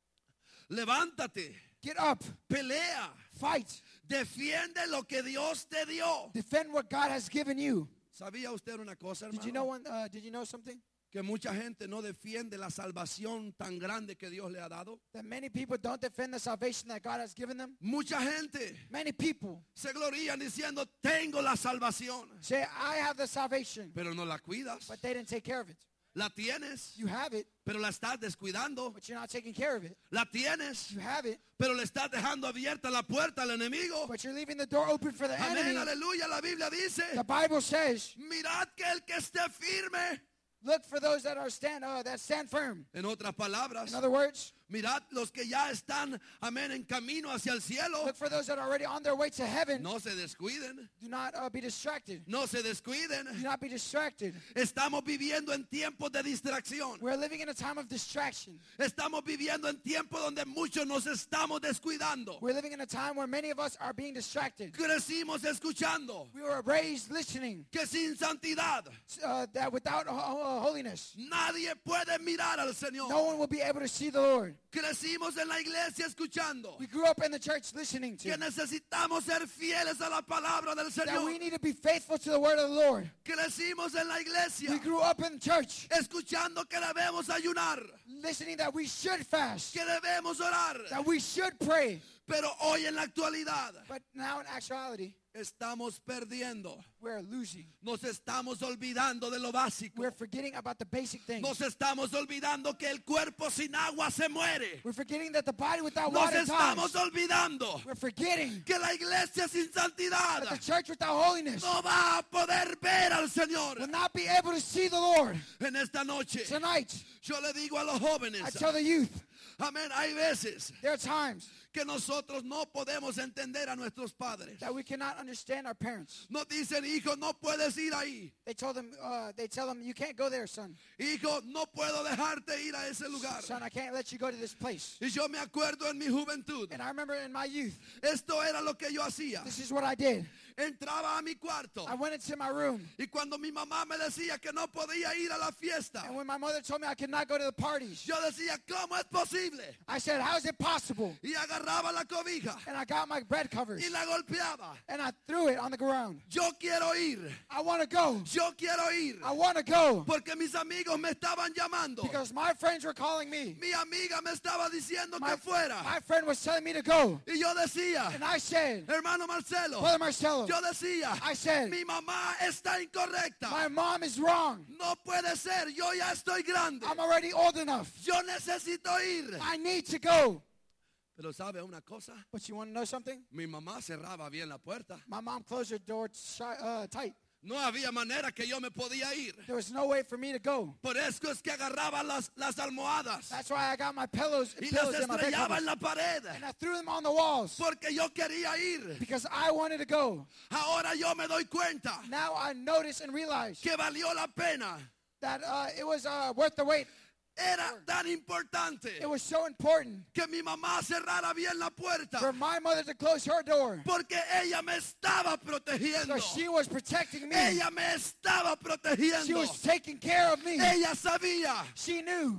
Levántate. Get up. Pelea. Fight. Defiende lo que Dios te dio. Defend what God has given you. ¿Sabía usted una cosa, hermano? Did you know something? Que mucha gente no defiende la salvación tan grande que Dios le ha dado. That many people don't defend the salvation that God has given them. Mucha gente Many people se glorían diciendo, tengo la salvación. say, I have the salvation, Pero no la cuidas. but they didn't take care of it. La tienes, You have it, pero la estás descuidando. but you're not taking care of it. La tienes, You have it, pero le estás dejando abierta la puerta al enemigo. but you're leaving the door open for the Amén, enemy. aleluya. La Biblia dice, The Bible says, mirad que el que esté firme. look for those that stand firm. En otras palabras, In other words, mirad los que ya están, amén, en camino hacia el cielo. look for those that are already on their way to heaven. No se descuiden. Do not be distracted. No se descuiden. Do not be distracted. Estamos viviendo en tiempos de distracción. We're living in a time of distraction. Estamos viviendo en tiempos donde muchos nos estamos descuidando. We're living in a time where many of us are being distracted. Crecimos escuchando We were raised listening que sin santidad that without holiness, nadie puede mirar al Señor. no one will be able to see the Lord. Crecimos en la iglesia escuchando We grew up in the church listening que to necesitamos ser fieles a la palabra del that we Señor. need to be faithful to the word of the Lord. Crecimos en la iglesia We grew up in church escuchando que debemos ayunar, listening that we should fast, que debemos orar. that we should pray. Pero hoy en la actualidad But now in actuality, estamos perdiendo. we're losing. Nos estamos olvidando de lo básico. We're forgetting about the basic things. Nos estamos olvidando que el cuerpo sin agua se muere. We're forgetting that the body without Nos water estamos dies. olvidando We're forgetting que la iglesia sin santidad that the church without holiness no va a poder ver al will Señor. not be able to see the Lord. En esta noche Tonight, yo le digo a los I jóvenes, tell the youth, amén, hay veces there are times que nosotros no podemos entender a nuestros padres. that we cannot understand our parents. Nos dicen, hijo, no puedes ir ahí. They tell them, you can't go there, son. Hijo, no puedo dejarte ir a ese lugar. Son, I can't let you go to this place. Y yo me acuerdo en mi juventud, And I remember in my youth, esto era lo que yo hacía. this is what I did. Entraba a mi cuarto I went into my room, y cuando mi mamá me decía que no podía ir a la fiesta, and when my mother told me I could not go to the parties, yo decía, ¿cómo es posible? I said, how is it possible? Y agarraba la cobija And I got my bed covers, y la golpeaba. and I threw it on the ground. Yo quiero ir. I want to go. Yo quiero ir. I want to go. Porque mis amigos me estaban llamando. Because my friends were calling me. Mi amiga me estaba diciendo My que fuera. friend was telling me to go. Y yo decía, And I said, hermano Marcelo, Brother Marcelo, yo decía, I said, mi mamá está incorrecta. my mom is wrong. No puede ser, yo ya estoy grande. I'm already old enough. Yo necesito ir. I need to go. Pero ¿sabe una cosa? But you want to know something? Mi mamá cerraba bien la puerta. My mom closed her door tight. No había manera que yo me podía ir. There was no way for me to go. Por eso es que agarraba las almohadas That's why I got my pillows y las in my bed estrellaba covers. en la pared. And I threw them on the walls Porque yo quería ir. because I wanted to go. Ahora yo me doy cuenta Now I noticed and realized que valió la pena. that it was worth the wait. Era tan importante It was so important que mi mamá cerrara bien la for puerta. my mother to close her door Porque ella me estaba protegiendo. because she was protecting me. Ella me estaba She protegiendo. was taking care of me. Ella sabía She knew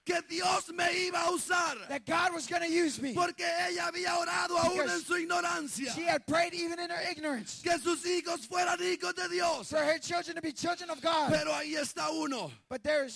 que Dios me iba a usar. that God was going to use me. Porque ella había orado aún Because en su ignorancia. She had prayed even in her ignorance Que sus hijos fueran hijos de Dios. for her children to be children of God. Pero ahí está uno. But here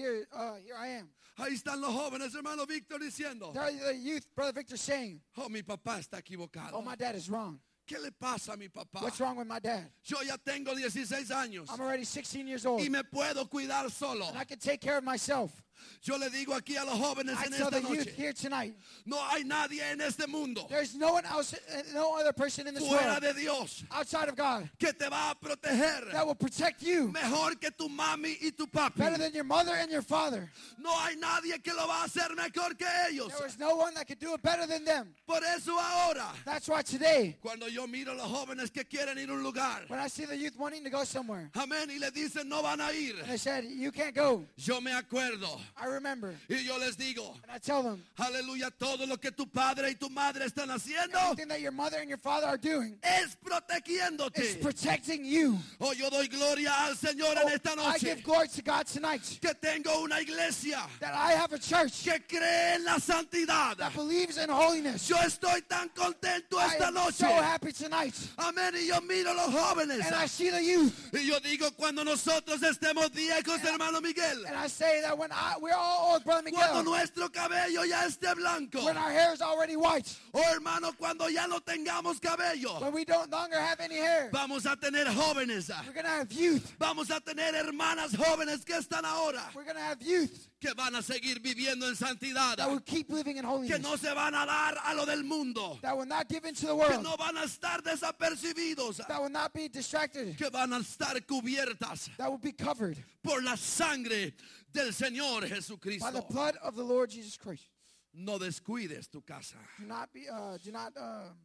I am. Ahí están los jóvenes, hermano Víctor, diciendo, There the youth, Brother Victor, saying, oh, mi papá está equivocado. oh, my dad is wrong. ¿Qué le pasa a mi papá? What's wrong with my dad? Yo ya tengo 16 años I'm already 16 years old, y me puedo cuidar solo. and I can take care of myself. Yo le digo aquí a los jóvenes I en tell esta the youth noche, here tonight, no hay nadie en este mundo there's no one else, no other person in this fuera world de Dios outside of God que te va a proteger that will protect you mejor que tu mami y tu papi. better than your mother and your father. No hay nadie que lo va a hacer mejor que ellos. There is no one that could do it better than them. Por eso ahora, That's why today, cuando yo miro a los jóvenes que quieren ir a un lugar, when I see the youth wanting to go somewhere, amén, y le dicen no van a ir, and they said, you can't go, yo me acuerdo I remember, y yo les digo, and I tell them, aleluya, todo lo que tu padre y tu madre están haciendo everything that your mother and your father are doing es is protegiéndote. protecting you. Oh, yo doy gloria al Señor Oh, en esta I noche give glory to God tonight que tengo una iglesia that I have a church que cree en la santidad. that believes in holiness. Yo estoy tan contento I esta am noche. so happy tonight. Amén. Y yo miro a los jóvenes. And I see the youth. Y yo digo, cuando nosotros estemos viejos, hermano Miguel, And I say that when we're all old, Brother cuando Miguel, nuestro cabello ya esté blanco, when our hair is already white, oh hermano, cuando ya no tengamos cabello, when we don't longer have any hair, vamos a tener jóvenes. we're going to have youth. Vamos a tener hermanas jóvenes que están ahora, We're going to have youth que van a seguir viviendo en santidad, that will keep living in que holiness, no se van a dar a lo del mundo, that will not give into the que world, no van a estar desapercibidos, that will not be distracted, que van a estar cubiertas that will be covered por la sangre del Señor by the Jesucristo. blood of the Lord Jesus Christ. No descuides tu casa. Do not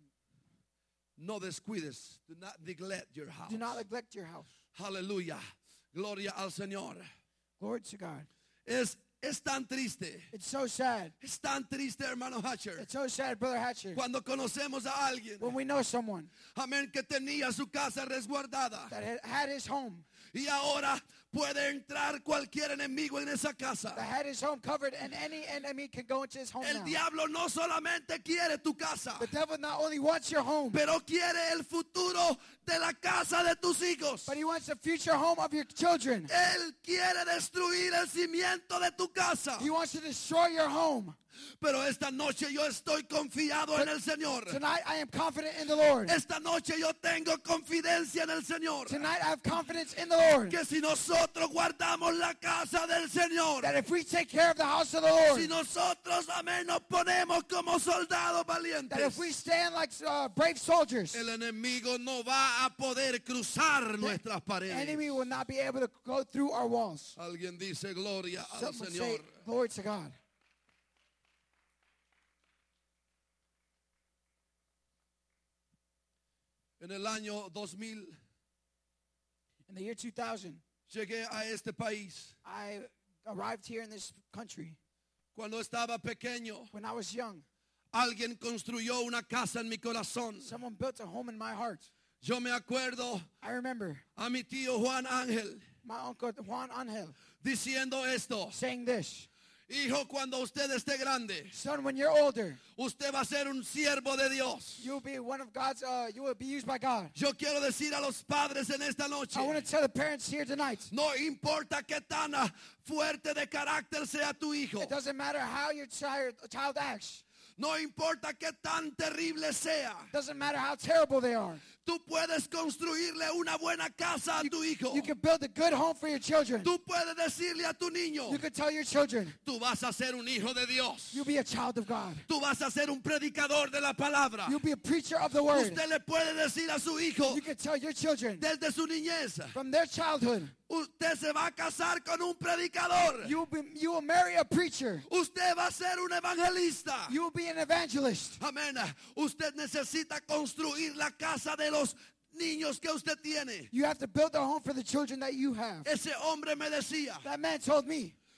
No descuides. Do not neglect your house. neglect your house. Aleluya. Gloria al Señor. Glory to God. Es tan triste. It's so sad. Es tan triste, hermano Hatcher. It's so sad, Brother Hatcher, Cuando conocemos a alguien, when we know someone amén, que tenía su casa resguardada that had his home, y ahora puede entrar cualquier enemigo en esa casa. that had his home covered, and any enemy can go into his home El now. diablo no solamente quiere tu casa, The devil not only wants your home, pero quiere el futuro de la casa de tus hijos. but he wants the future home of your children. Él quiere destruir el cimiento de tu casa. He wants to destroy your home. Pero esta noche yo estoy confiado en el Señor. Tonight I am confident in the Lord. Esta noche yo tengo confidencia en el Señor. Tonight I have confidence in the Lord. Que si nosotros guardamos la casa del Señor, That if we take care of the house of the Lord, si nosotros, amén, nos ponemos como soldados that valientes, if we stand like brave soldiers, el enemigo no va a poder cruzar nuestras the paredes. enemy will not be able to go through our walls. Alguien dice gloria al Someone Señor. say, glory to God. En el año 2000 In the year 2000, llegué a este país. I arrived here in this country. Cuando estaba pequeño, When I was young, alguien construyó una casa en mi corazón. someone built a home in my heart. Yo me acuerdo I remember a mi tío Juan Ángel my uncle Juan Angel diciendo esto: saying this: hijo, cuando usted esté grande, son, when you're older, usted va a ser un siervo de Dios. you'll be one of God's, you will be used by God. Yo quiero decir a los padres en esta noche, I want to tell the parents here tonight, no importa qué tan fuerte de carácter sea tu hijo, it doesn't matter how your child acts. no importa qué tan terrible sea, It doesn't matter how terrible they are. tú puedes construirle una buena casa a tu hijo. You can build a good home for your children. Tú puedes decirle a tu niño, You can tell your children, tú vas a ser un hijo de Dios. you'll be a child of God. Tú vas a ser un predicador de la palabra. You'll be a preacher of the word. Usted le puede decir a su hijo You can tell your children desde su niñez, from their childhood, usted se va a casar con un predicador. you will marry a preacher. Usted va a ser un evangelista. You will be an evangelist. Amén. Usted necesita construir la casa de los niños que usted tiene. You have to build a home for the children that you have. Ese hombre me decía, That man told me,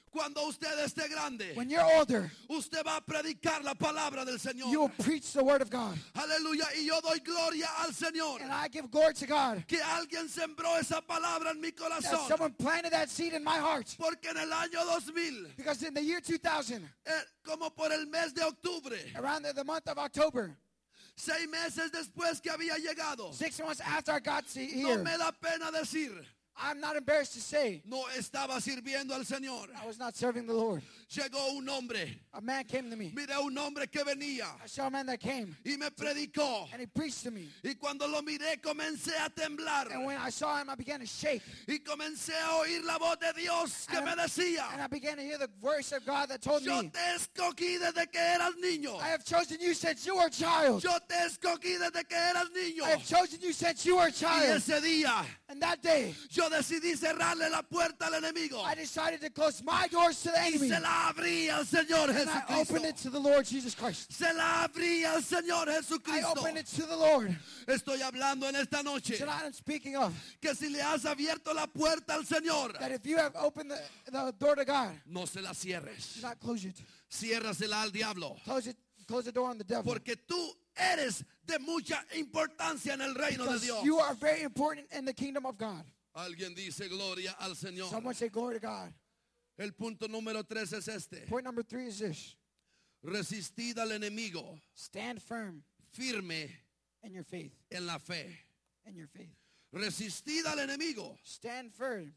Cuando usted esté grande, When you're older, usted va a predicar la palabra del Señor. you will preach the word of God. Aleluya. Y yo doy gloria al Señor. And I give glory to God Que alguien sembró esa palabra en mi that corazón. someone planted that seed in my heart. Porque en el año 2000, Because in the year 2000, como por el mes de octubre, around the month of October, 6 meses después que había llegado, 6 months after I got no here, me da pena decir, I'm not embarrassed to say no estaba sirviendo al Señor. I was not serving the Lord. Llegó un hombre, A man came to me. miré un hombre que venía I saw a man that came, y me predicó. and he preached to me. Y cuando lo miré comencé a temblar. And when I saw him, I began to shake. Y comencé a oír la voz de Dios que And me decía, And I began to hear the voice of God that told yo me, te escogí desde que eras niño. I have chosen you since you were a child. Yo te escogí desde que eras niño. I have chosen you since you were a Y child. ese día And that day, yo decidí cerrarle la puerta al enemigo. I decided to close my doors to the Y enemy. se la abrí al Señor And I opened it Jesucristo. to the Lord Jesus Christ. Se la abrí al Señor I Jesucristo. opened it to the Lord. Estoy hablando en esta noche Tonight I'm speaking of que si le has abierto la puerta al Señor, that if you have opened the door to God, no se la cierres. do not close it. Ciérrasela al diablo. Close the door on the devil. Porque tú eres de mucha importancia en el reino de Because Dios. you are very important in the kingdom of God. Alguien dice gloria al Señor. Someone say glory to God. El punto número 3 es este. Point number 3 is this. Resistid al enemigo Stand firm firme in your faith. en la fe. In your faith. Resistid al enemigo Stand firm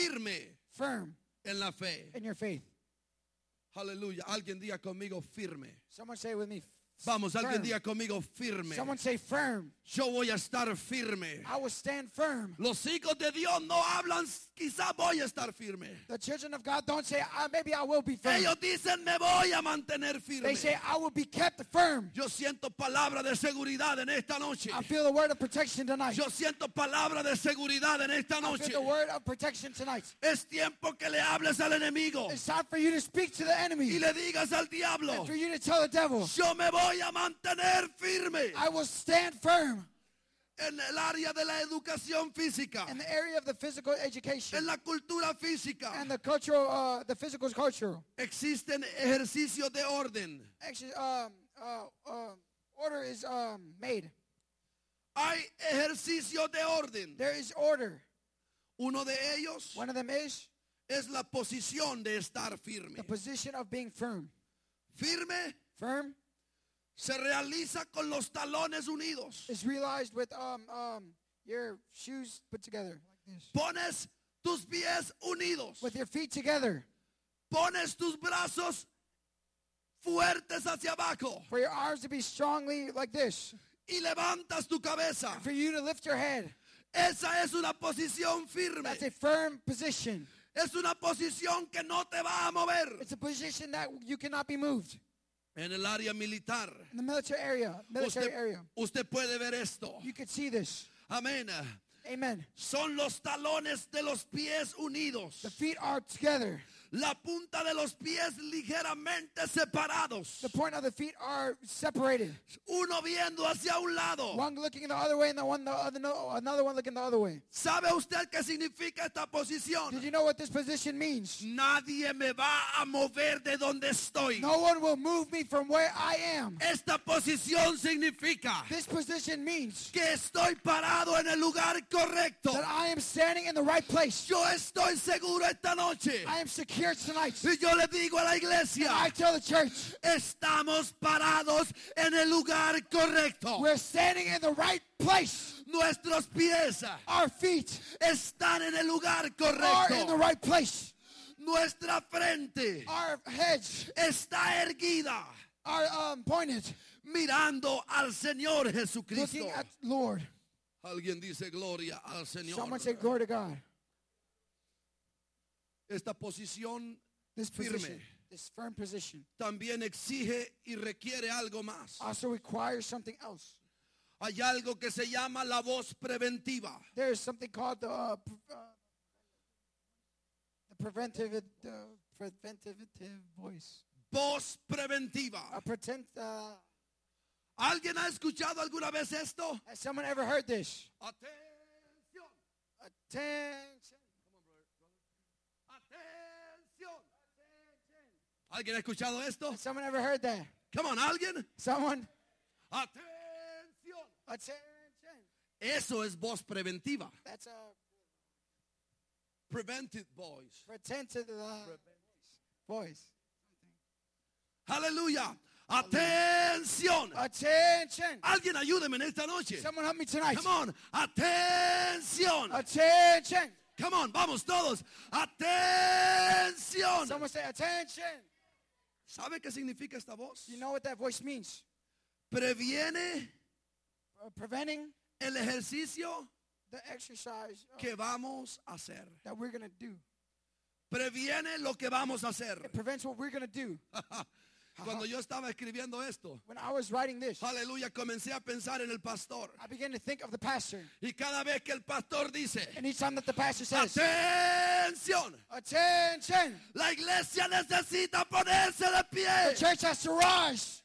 firme en la fe. in your faith. Aleluya. Alguien diga conmigo firme. Someone say with me. Vamos, alguien Firm. diga conmigo firme. Someone say firm. Yo voy a estar firme. I will stand firm. Los hijos de Dios no hablan, quizá voy a estar firme. The children of God don't say, maybe I will be firm. Ellos dicen, me voy a mantener firme. They say, I will be kept firm. Yo siento palabra de seguridad en esta noche. I feel the word of protection tonight. Yo siento palabra de seguridad en esta I noche. feel the word of protection tonight. Es tiempo que le hables al enemigo It's time for you to speak to the y enemy. le digas al diablo, And for you to tell the devil, yo me voy a mantener firme I will stand firm en el área de la educación física, in the area of the physical education en la cultura física. and the cultural, the physical culture. Existen ejercicios de orden. Actually, order is made. Hay ejercicios de orden. There is order. Uno de ellos One of them is es la posición de estar firme. the position of being firm. Firme Firm se realiza con los talones unidos. is realized with your shoes put together like this. Pones tus pies unidos. With your feet together. Pones tus brazos fuertes hacia abajo For your arms to be strongly like this. y levantas tu cabeza. For you to lift your head. Esa es una posición firme. That's a firm position. Es una posición que no te va a mover. It's a position that you cannot be moved. En el área militar, In the military area. usted puede ver esto. You could see this. Amén. Amen. Son los talones de los pies unidos. The feet are together. La punta de los pies ligeramente separados. The point of the feet are separated. Uno viendo hacia un lado. One looking the other way and another one looking the other way. ¿Sabe usted qué significa esta posición? Did you know what this position means? Nadie me va a mover de donde estoy. No one will move me from where I am. Esta posición significa This position means que estoy parado en el lugar correcto. that I am standing in the right place. Yo estoy seguro esta noche. I am secure tonight. Y yo le digo a la iglesia, I tell the church, estamos parados en el lugar correcto. we're standing in the right place. Nuestros pies Our feet están en el lugar are in the correcto. right place. Nuestra frente Our heads está erguida are pointed, mirando al Señor Jesucristo. looking at Lord. Alguien dice gloria al Señor. Someone say glory to God. Esta posición This firme position, this firm position, también exige y requiere algo más. also requires something else. Hay algo que se llama la voz preventiva. There is something called the preventative voice. Voz preventiva. ¿Alguien ha escuchado alguna vez esto? Has someone ever heard this? Atención. Attention. Atención. ¿Alguien ha escuchado esto? Has someone ever heard that? Come on, ¿alguien? Someone? Atención. Attention. Eso es voz preventiva. That's a Preventive voice. pretensive voice. Aleluya. Atención. Attention. Alguien ayúdeme en esta noche. Someone help me tonight. Come on. Atención. Attention. Come on, vamos todos. Atención. Someone say attention. ¿Sabe qué significa esta voz? You know what that voice means? Previene Preventing el ejercicio the exercise que vamos a hacer. that we're going to do. Previene lo que vamos a hacer. It prevents what we're going to do. Cuando yo estaba escribiendo esto, When I was writing this, aleluya, comencé a pensar en el pastor. I began to think of the pastor. Y cada vez que el pastor dice, And each time that the pastor says, atención, attention, la iglesia necesita ponerse de the pie. church has to rise.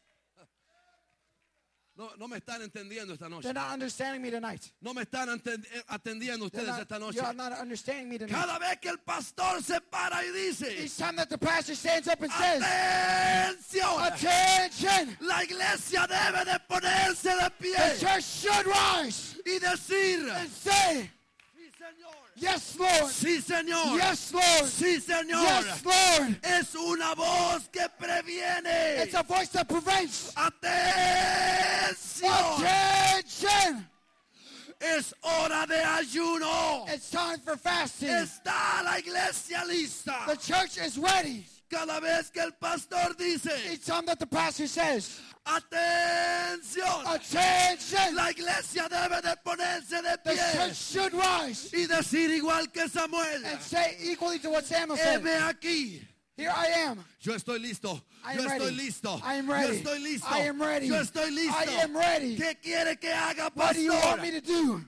No me están entendiendo esta noche. They're not understanding me tonight. No me están atendiendo They're ustedes esta noche. you're not understanding me tonight. Cada vez que el pastor se para y dice, Each time that the pastor stands up and says, atención, attention, la iglesia debe de ponerse de the pie church should rise y decir, and say, sí señor, yes, Lord. sí señor, Yes, Lord. sí señor. Yes, Lord. Es una voz que previene. It's a voice that prevents. Atención. Attention. Es hora de ayuno. It's time for fasting. Está la iglesia lista. The church is ready. Cada vez que el pastor dice, Each time that the pastor says, atención, attention, la iglesia debe de ponerse de the church pie should rise y decir igual que Samuel, and say equally to what Samuel said, heme aquí. here I am. Yo estoy listo. I Yo am estoy ready. listo. I am Yo ready. estoy listo. I am ready. Yo estoy listo. I am ready. ¿Qué quiere que haga, What do you want pastor? me to do?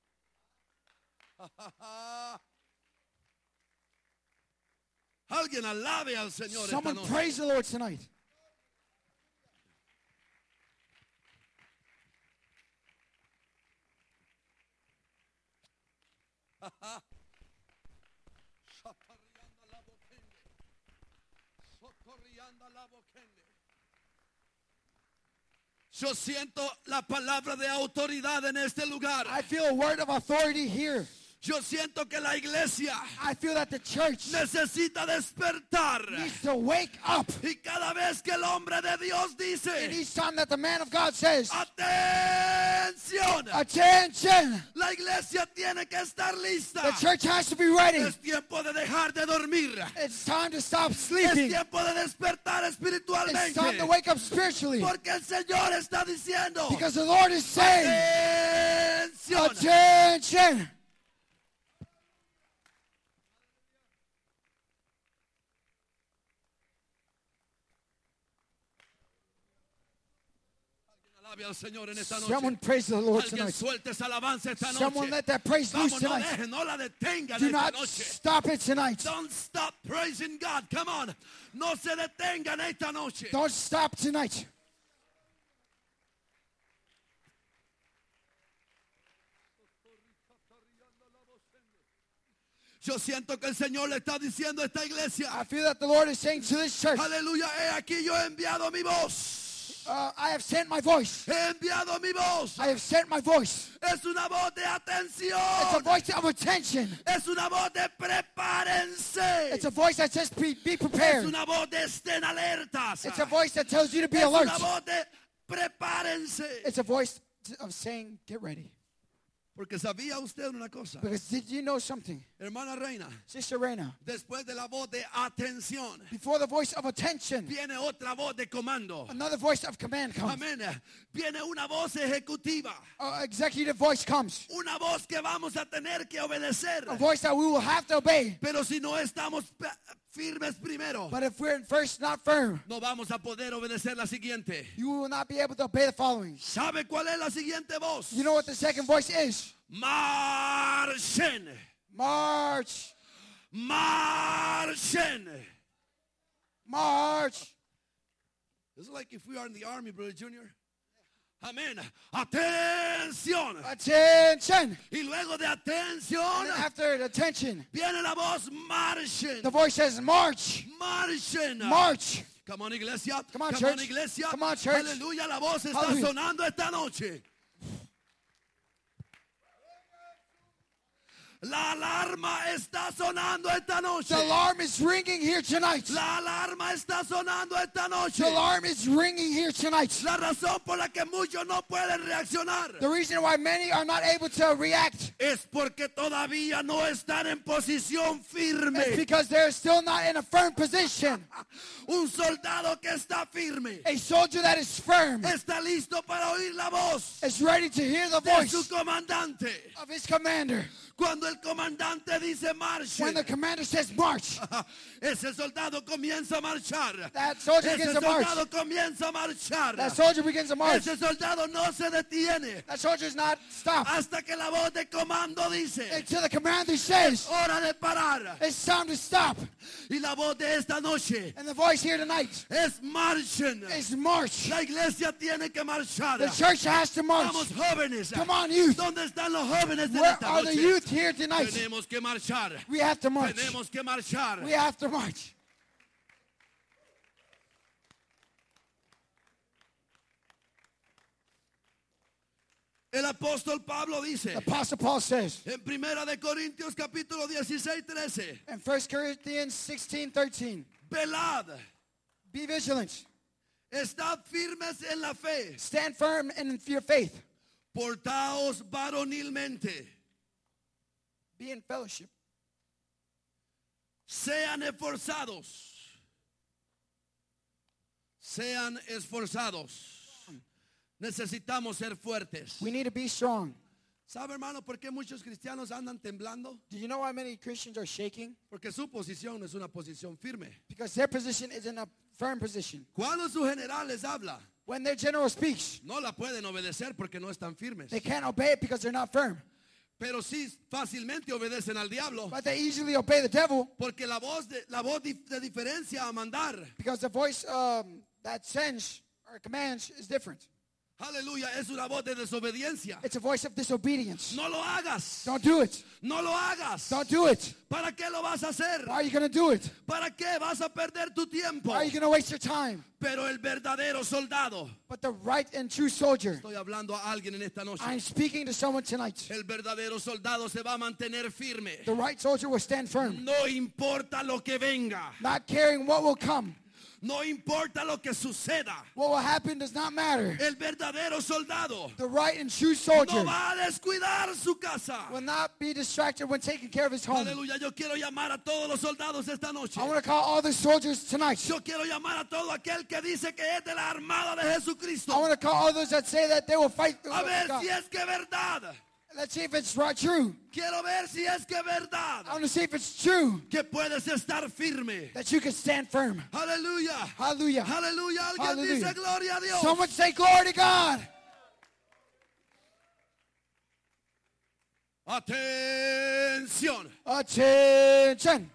Alguien alabe al Señor esta Someone noche. praise the Lord tonight. Yo siento la palabra de autoridad en este lugar. I feel a word of authority here. Yo siento que la iglesia I feel that the church necesita despertar. needs to wake up. Y cada vez que el hombre de Dios And dice, each time that the man of God says, atención, attention, la iglesia tiene que estar lista. the church has to be ready. Es tiempo de dejar de dormir. It's time to stop Es sleeping. tiempo de despertar It's time to espiritualmente. wake up spiritually. Porque el Señor está diciendo, Because the Lord is saying, atención. attention. Alabe al Señor en esta noche. Someone praise the Lord Alguien tonight. suelte esa alabanza esta noche. Someone let that praise loose Vamos, no tonight. dejen, no la detengan Do esta not noche. stop it tonight. Don't stop praising God. Come on. No se detengan esta noche. Don't stop tonight. Yo siento que el Señor le está diciendo a esta iglesia, I feel that the Lord is saying to this church, aleluya, he aquí yo he enviado mi voz. I have sent my voice. He enviado mi voz. I have sent my voice. Es una voz de It's a atención. voice of attention. Es una voz de prepárense. It's a voice that says be Es prepared. una voz de estén alertas. It's a voice that tells you to be Es alert. una voz de prepárense. It's a voice of saying get ready. Porque sabía usted una cosa, Because did you know something? hermana Reina, Sister Reina, después de la voz de atención, before the voice of attention, viene otra voz de comando. another voice of command comes. Amén. Viene una voz ejecutiva. Executive voice comes. Una voz que vamos a tener que obedecer. A voice that we will have to obey. Pero si no estamos firmes primero, But if we're first not firm, no vamos a poder obedecer la siguiente. you will not be able to obey the following. ¿Sabe cuál es la siguiente voz? You know what the second voice is? Marchen. March. Marchen. March. It's like if we are in the army, Brother Junior. Amén. Atención. Attention. Y luego de And atención then after attention, viene la voz marchen. the voice says, march, Marchen. march. Come on, iglesia. Come on, Come church. on, iglesia. Come on, church. Aleluya, la voz está Hallelujah. sonando esta noche. La alarma está sonando esta noche. The alarm is ringing here tonight. La alarma está sonando esta noche. The alarm is ringing here tonight. La razón por la que muchos no pueden reaccionar The reason why many are not able to react es porque todavía no están en posición is firme. because they're still not in a firm position. Un soldado que está firme A soldier that is firm está listo para oír la voz is ready to hear the de su voice comandante. of his commander. Cuando el comandante dice marche, When the commander says march, ese soldado comienza a marchar. that soldier Ese begins to march. soldado comienza a marchar. That soldier begins to march. Ese soldado no se detiene That soldier is not stopped hasta que la voz de comando dice, until the commander says, hora de parar. it's time to stop. Y la voz de esta noche And the voice here tonight es marchen. is march. La iglesia tiene que marchar. The church has to march. Vamos, jóvenes. Come on, youth. ¿Dónde están los jóvenes de Where esta are the noche? youth here tonight? Tenemos que marchar. We have to march. Tenemos que marchar. We have to march. El apóstol Pablo dice The Apostle Paul says en Primera de Corintios capítulo 16:13, in 1 Corinthians 16:13, velad, be vigilant, estad firmes en la fe, stand firm in your faith, portaos varonilmente, be in fellowship, sean esforzados, sean esforzados. Necesitamos ser fuertes. we need to be strong. ¿Sabe, hermano, por qué muchos cristianos andan temblando? Do you know why many Christians are shaking? Porque su posición no es una posición firme. Because their position is in a firm position. Cuando su general les habla, When their general speaks, no la pueden obedecer porque no están firmes. they can't obey it because they're not firm. Pero sí fácilmente obedecen al diablo. But they easily obey the devil Porque la voz de diferencia a mandar, because the voice that sends or commands is different. aleluya, es una voz de desobediencia. It's a voice of disobedience. No lo hagas. Don't do it. No lo hagas. Don't do it. ¿Para qué lo vas a hacer? Why are you going to do it? ¿Para qué vas a perder tu tiempo? Why are you going to waste your time? Pero el verdadero soldado, But the right and true soldier, estoy hablando a alguien en esta noche, I'm speaking to someone tonight. el verdadero soldado se va a mantener firme. The right soldier will stand firm, No importa lo que venga. not caring what will come. No importa lo que suceda. What will happen does not matter. El verdadero soldado The right and true soldier no va a descuidar su casa. will not be distracted when taking care of his home. Aleluya, yo quiero llamar a todos los soldados esta noche. I want to call all the soldiers tonight. Yo quiero llamar a todo aquel que dice que es de la armada de I Jesucristo. want to call all those that say that they will fight. A ver si es que verdad. Let's see if it's right, true. Quiero ver si es que verdad I want to see if it's true que puedes estar firme. that you can stand firm. Aleluya. Hallelujah. Aleluya. Alguien Hallelujah. dice gloria a Dios. Someone say glory to God. Atención. Attention.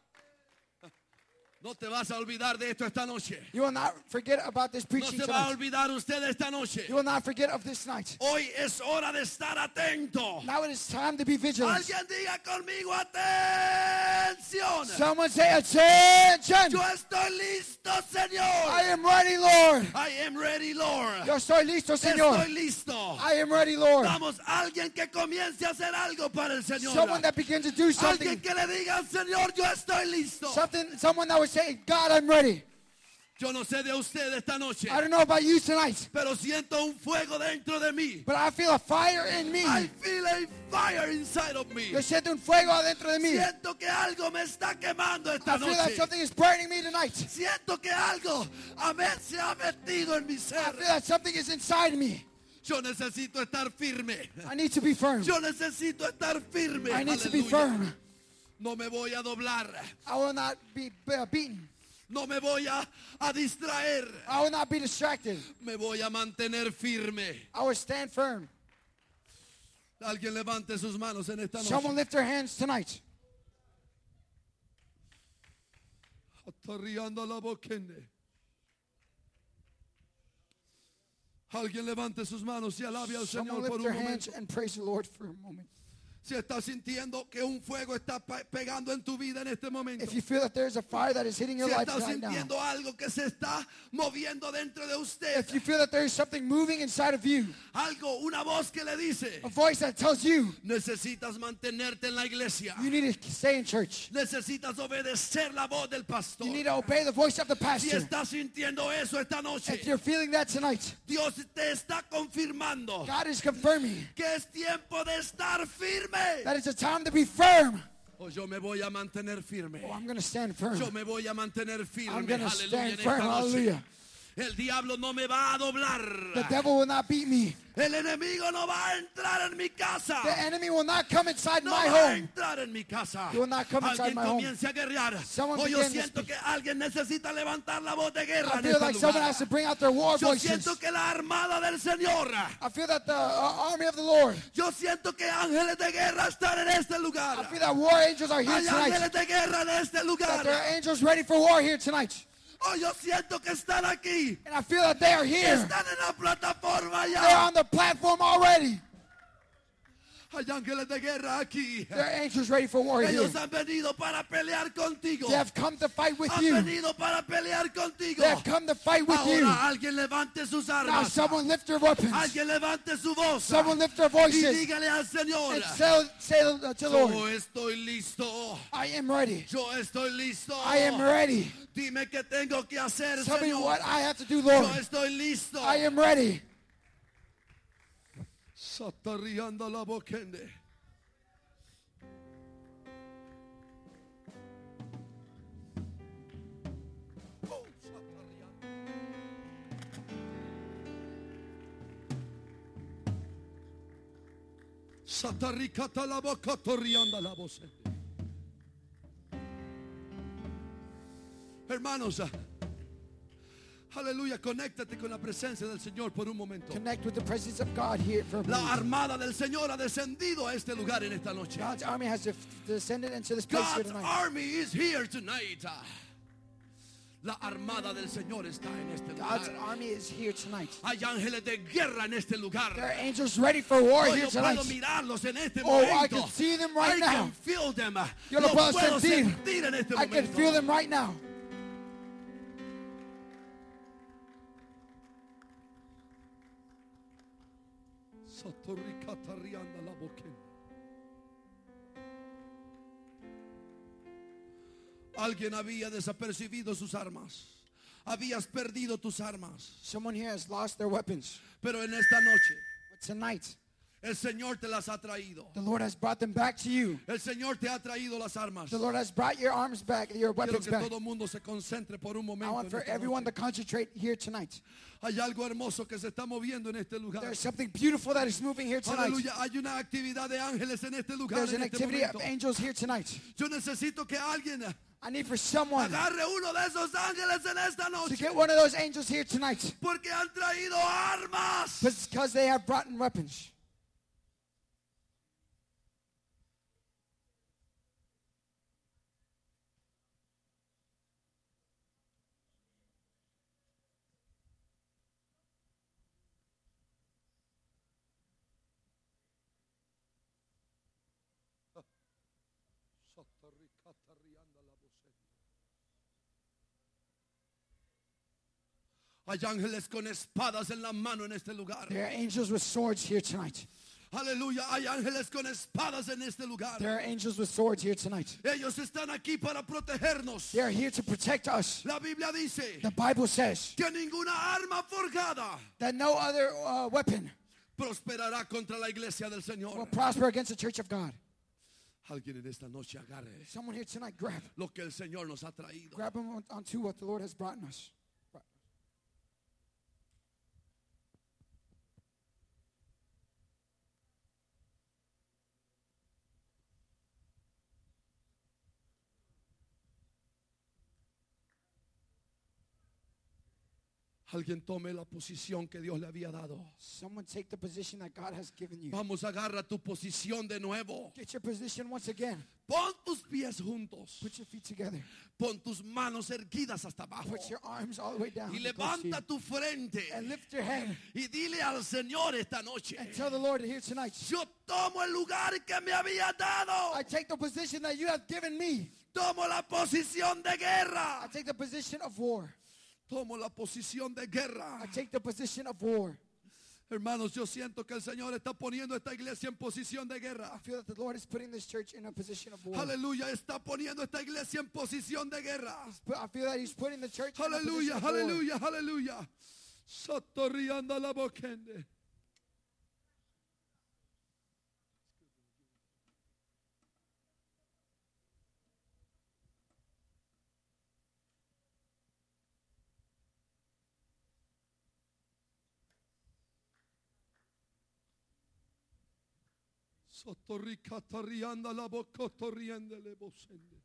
No te vas a olvidar de esto esta noche. You will not forget about this No preaching se va a tonight. olvidar usted esta noche. You will not forget of this night. Hoy es hora de estar atento. Now it is time to be vigilant. Alguien diga conmigo atención. Someone say attention. Yo estoy listo, I Señor. am ready, Lord. I am ready, Lord. Yo estoy listo, Señor. Estoy listo. I am ready, Lord. Vamos, alguien que comience a hacer algo para el Señor. Someone that begins to do Alguien something. que le diga al Señor, yo estoy listo. Someone that would say, God, I'm ready. Yo no sé de usted esta noche, I don't know about you tonight, pero siento un fuego dentro de mí. but I feel a fire in me. I feel a fire inside of me. Yo siento un fuego adentro de mí. Siento que algo me está quemando esta I feel that noche. something is burning me tonight. Siento que algo, amén, se ha metido en mi I ser. feel that something is inside me. Yo necesito estar firme. I need to be firm. Yo necesito estar firme. I need to be Aleluya. firm. No me voy a doblar. I will not be beaten. No me voy a distraer. I will not be distracted. Me voy a mantener firme. I will stand firm. Alguien levante sus manos en esta Someone noche. lift their hands tonight. Atorreando la boquende. Alguien levante sus manos y alabe al Someone Señor por lift un their hands momento. and praise the Lord for a moment. Si estás sintiendo que un fuego está pegando en tu vida en este momento. If you feel that there's a fire that is hitting your Si life estás right now. sintiendo algo que se está moviendo dentro de usted. If you feel that there is something moving inside of you, Algo, una voz que le dice, a voice that tells you necesitas mantenerte en la iglesia. you need to stay in church. Necesitas obedecer la voz del pastor. You need to obey the voice of the Si pastor. estás sintiendo eso esta noche, If you're feeling that tonight, Dios te está confirmando God is confirming que es tiempo de estar firme. that it's a time to be firm. O yo me voy a mantener firme. Oh, I'm going to stand firm. Yo me voy a mantener firme. I'm going to Aleluya, stand en firm. esta noche. Hallelujah. El diablo no me va a doblar. The devil will not beat me. El enemigo no va a entrar en mi casa. The enemy will not come inside No my va a home. entrar en mi casa. He will not come inside Alguien my home. comience a guerrear. Someone O yo begin to siento speak. que alguien necesita levantar la voz de guerra I en feel este like someone lugar. has to bring out their war Yo voices. siento que la armada del Señor. I feel that the army of the Lord, Yo siento que ángeles de guerra están en este lugar. I feel that war angels are here Hay tonight. ángeles de guerra en este That lugar. there are angels ready for war here tonight. Oh, yo siento que están aquí. And I feel that they are here. Están en la plataforma They're ya. on the platform already. Hay ángeles de guerra aquí. There are angels ready for war here. Ellos han venido para pelear contigo. They have come to fight with Han you. venido para pelear contigo. They have come to fight with you. Ahora alguien levante sus Now armas. someone lift their weapons. Alguien levante su voz. Someone lift their Y voices. dígale al Señor. And say to the Yo Lord, estoy listo. I am ready. Yo estoy listo. I am ready. Dime qué tengo que hacer, Tell me Señor. what I have to do, Yo Lord. estoy listo. I am ready. Satarriando la boquende. Oh, satarriando. Satarricata la boca, torrianda la voz. Hermanos, aleluya, conéctate con la presencia del Señor por un momento. Connect with the presence of God here for a La moment. armada del Señor ha descendido a este lugar en esta noche. God's army has descended into this place here God's tonight. army is here tonight. La armada del Señor está en este God's lugar. army is here tonight. Hay ángeles de guerra en este lugar. There are angels ready for war Oh, here yo tonight. puedo mirarlos en este Oh, I momento. can see them right I now. can feel them. Yo lo puedo puedo sentir. sentir en este I can momento. feel them right now. Satorricata rianda la boquenda. Alguien había desapercibido sus armas. Habías perdido tus armas. Someone here has lost their weapons. Pero en esta noche, But tonight, el Señor te las ha traído. the Lord has brought them back to you. El Señor te ha traído las armas. The Lord has brought your arms back, your Quiero weapons que back. todo el mundo se concentre por un I momento. want en for esta everyone to noche. concentrate here tonight. Hay algo hermoso que se está moviendo en este lugar. There's something beautiful that is moving here tonight. Aleluya, hay una actividad de ángeles en este lugar. There's En an este activity of momento. angels here tonight. Yo necesito que alguien I need for someone agarre uno de esos ángeles en esta to noche. get one of those angels here tonight. Porque han traído armas. Because they have brought in weapons. Hay ángeles con espadas en la mano en este lugar. There are angels with swords here tonight. Aleluya, hay ángeles con espadas en este lugar. There are angels with swords here tonight. Ellos están aquí para protegernos. They are here to protect us. La Biblia dice The Bible says que ninguna arma forjada that no other weapon prosperará contra la iglesia del will Señor. prosper against the church of God. Alguien en esta noche agarre Someone here tonight, grab. lo que el Señor nos ha traído. Grab them onto what the Lord has brought us. Alguien tome la posición que Dios le había dado. Someone take the position that God has given you. Vamos, agarra tu posición de nuevo. Get your position once again. Pon tus pies juntos. Put your feet together. Pon tus manos erguidas hasta abajo. Put your arms all the way down. Y and close to you. levanta tu frente. And lift your head Y dile al Señor esta noche: and tell the Lord here tonight, yo tomo el lugar que me había dado. I take the position that you have given me. Tomo la posición de I guerra. take the position of war. Tomo la posición de guerra. I take the position of war. Hermanos, yo siento que el Señor está poniendo esta iglesia en posición de I guerra. feel that the Lord is putting this church in a position of war. Aleluya, está poniendo esta iglesia en posición de guerra. I feel that He's putting the church in a position Aleluya, of war. aleluya, aleluya. Sotorrianda la boquende. Sotorricatarianda la bocotorriende le bocende.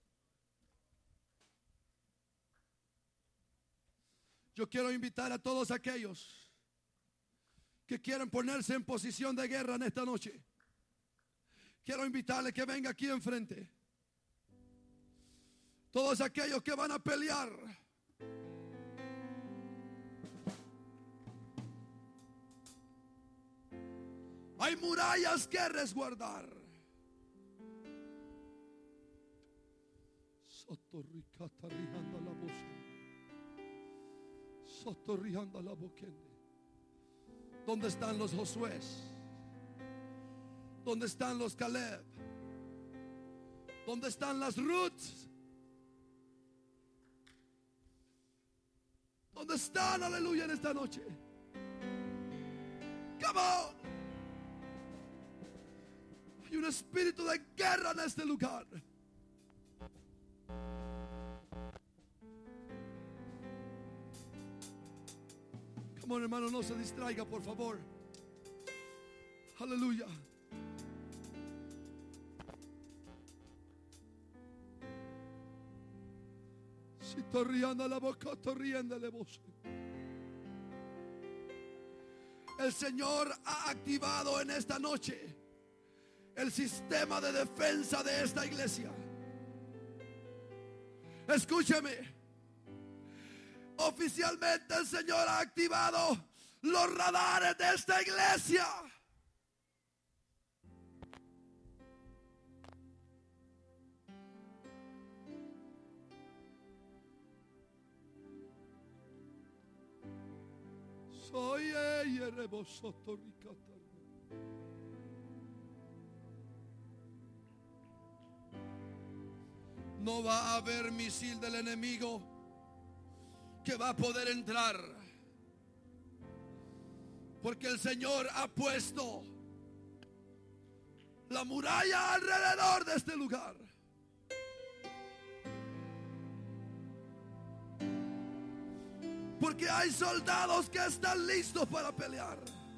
Yo quiero invitar a todos aquellos que quieren ponerse en posición de guerra en esta noche. Quiero invitarle que venga aquí enfrente. Todos aquellos que van a pelear. Hay murallas que resguardar. Sotorricatarianda la bocende. Sotorrianda la boquende. ¿Dónde están los Josué? ¿Dónde están los Caleb? ¿Dónde están las Ruth? ¿Dónde están, aleluya, en esta noche? Come on. Hay un espíritu de guerra en este lugar. Come on, hermano, no se distraiga, por favor. Aleluya. Si torriendo la boca, torriendo la voz. El Señor ha activado en esta noche el sistema de defensa de esta iglesia. Escúcheme. Oficialmente el Señor ha activado los radares de esta iglesia. Soy no va a haber misil del enemigo que va a poder entrar, porque el Señor ha puesto la muralla alrededor de este lugar. Porque hay soldados que están listos para pelear.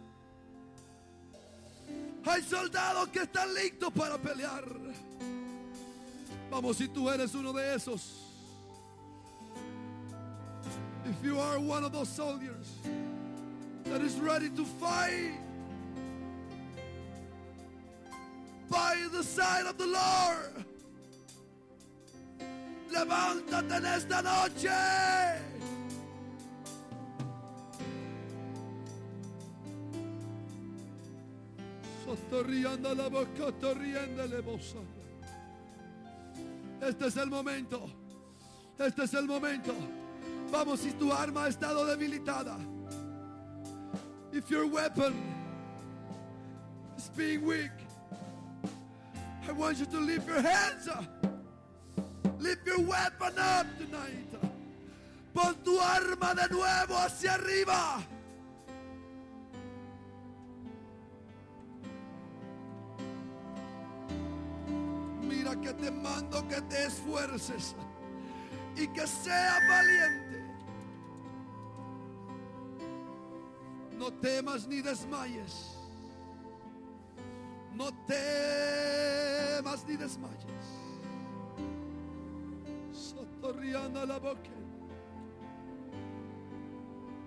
Hay soldados que están listos para pelear. Vamos, si tú eres uno de esos. If you are one of those soldiers that is ready to fight by the side of the Lord, levántate en esta noche. Sotorriando la boca, torriendo la voz. Este es el momento. Este es el momento. Vamos, si tu arma ha estado debilitada. If your weapon is being weak, I want you to lift your hands up. Lift your weapon up tonight. Pon tu arma de nuevo hacia arriba. Mira que te mando que te esfuerces y que seas valiente. No temas ni desmayes. No temas ni desmayes. Sotorriando la boca.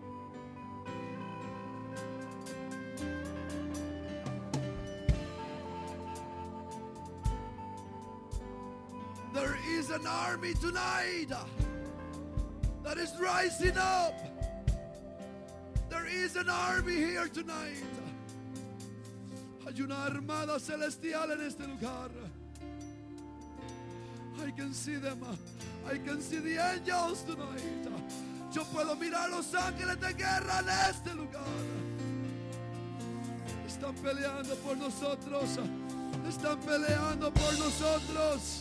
is an army tonight that is rising up. There is an army here tonight. Hay una armada celestial en este lugar. I can see them. I can see the angels tonight. Yo puedo mirar los ángeles de guerra en este lugar. Están peleando por nosotros. Están peleando por nosotros.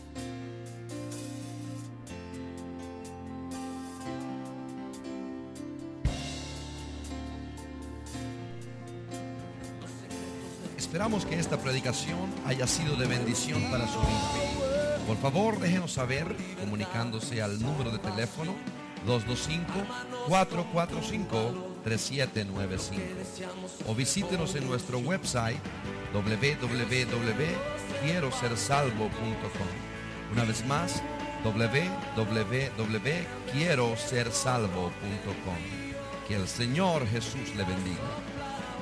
Esperamos que esta predicación haya sido de bendición para su vida. Por favor, déjenos saber comunicándose al número de teléfono 225-445-3795 o visítenos en nuestro website www.quierosersalvo.com. Una vez más, www.quierosersalvo.com. Que el Señor Jesús le bendiga.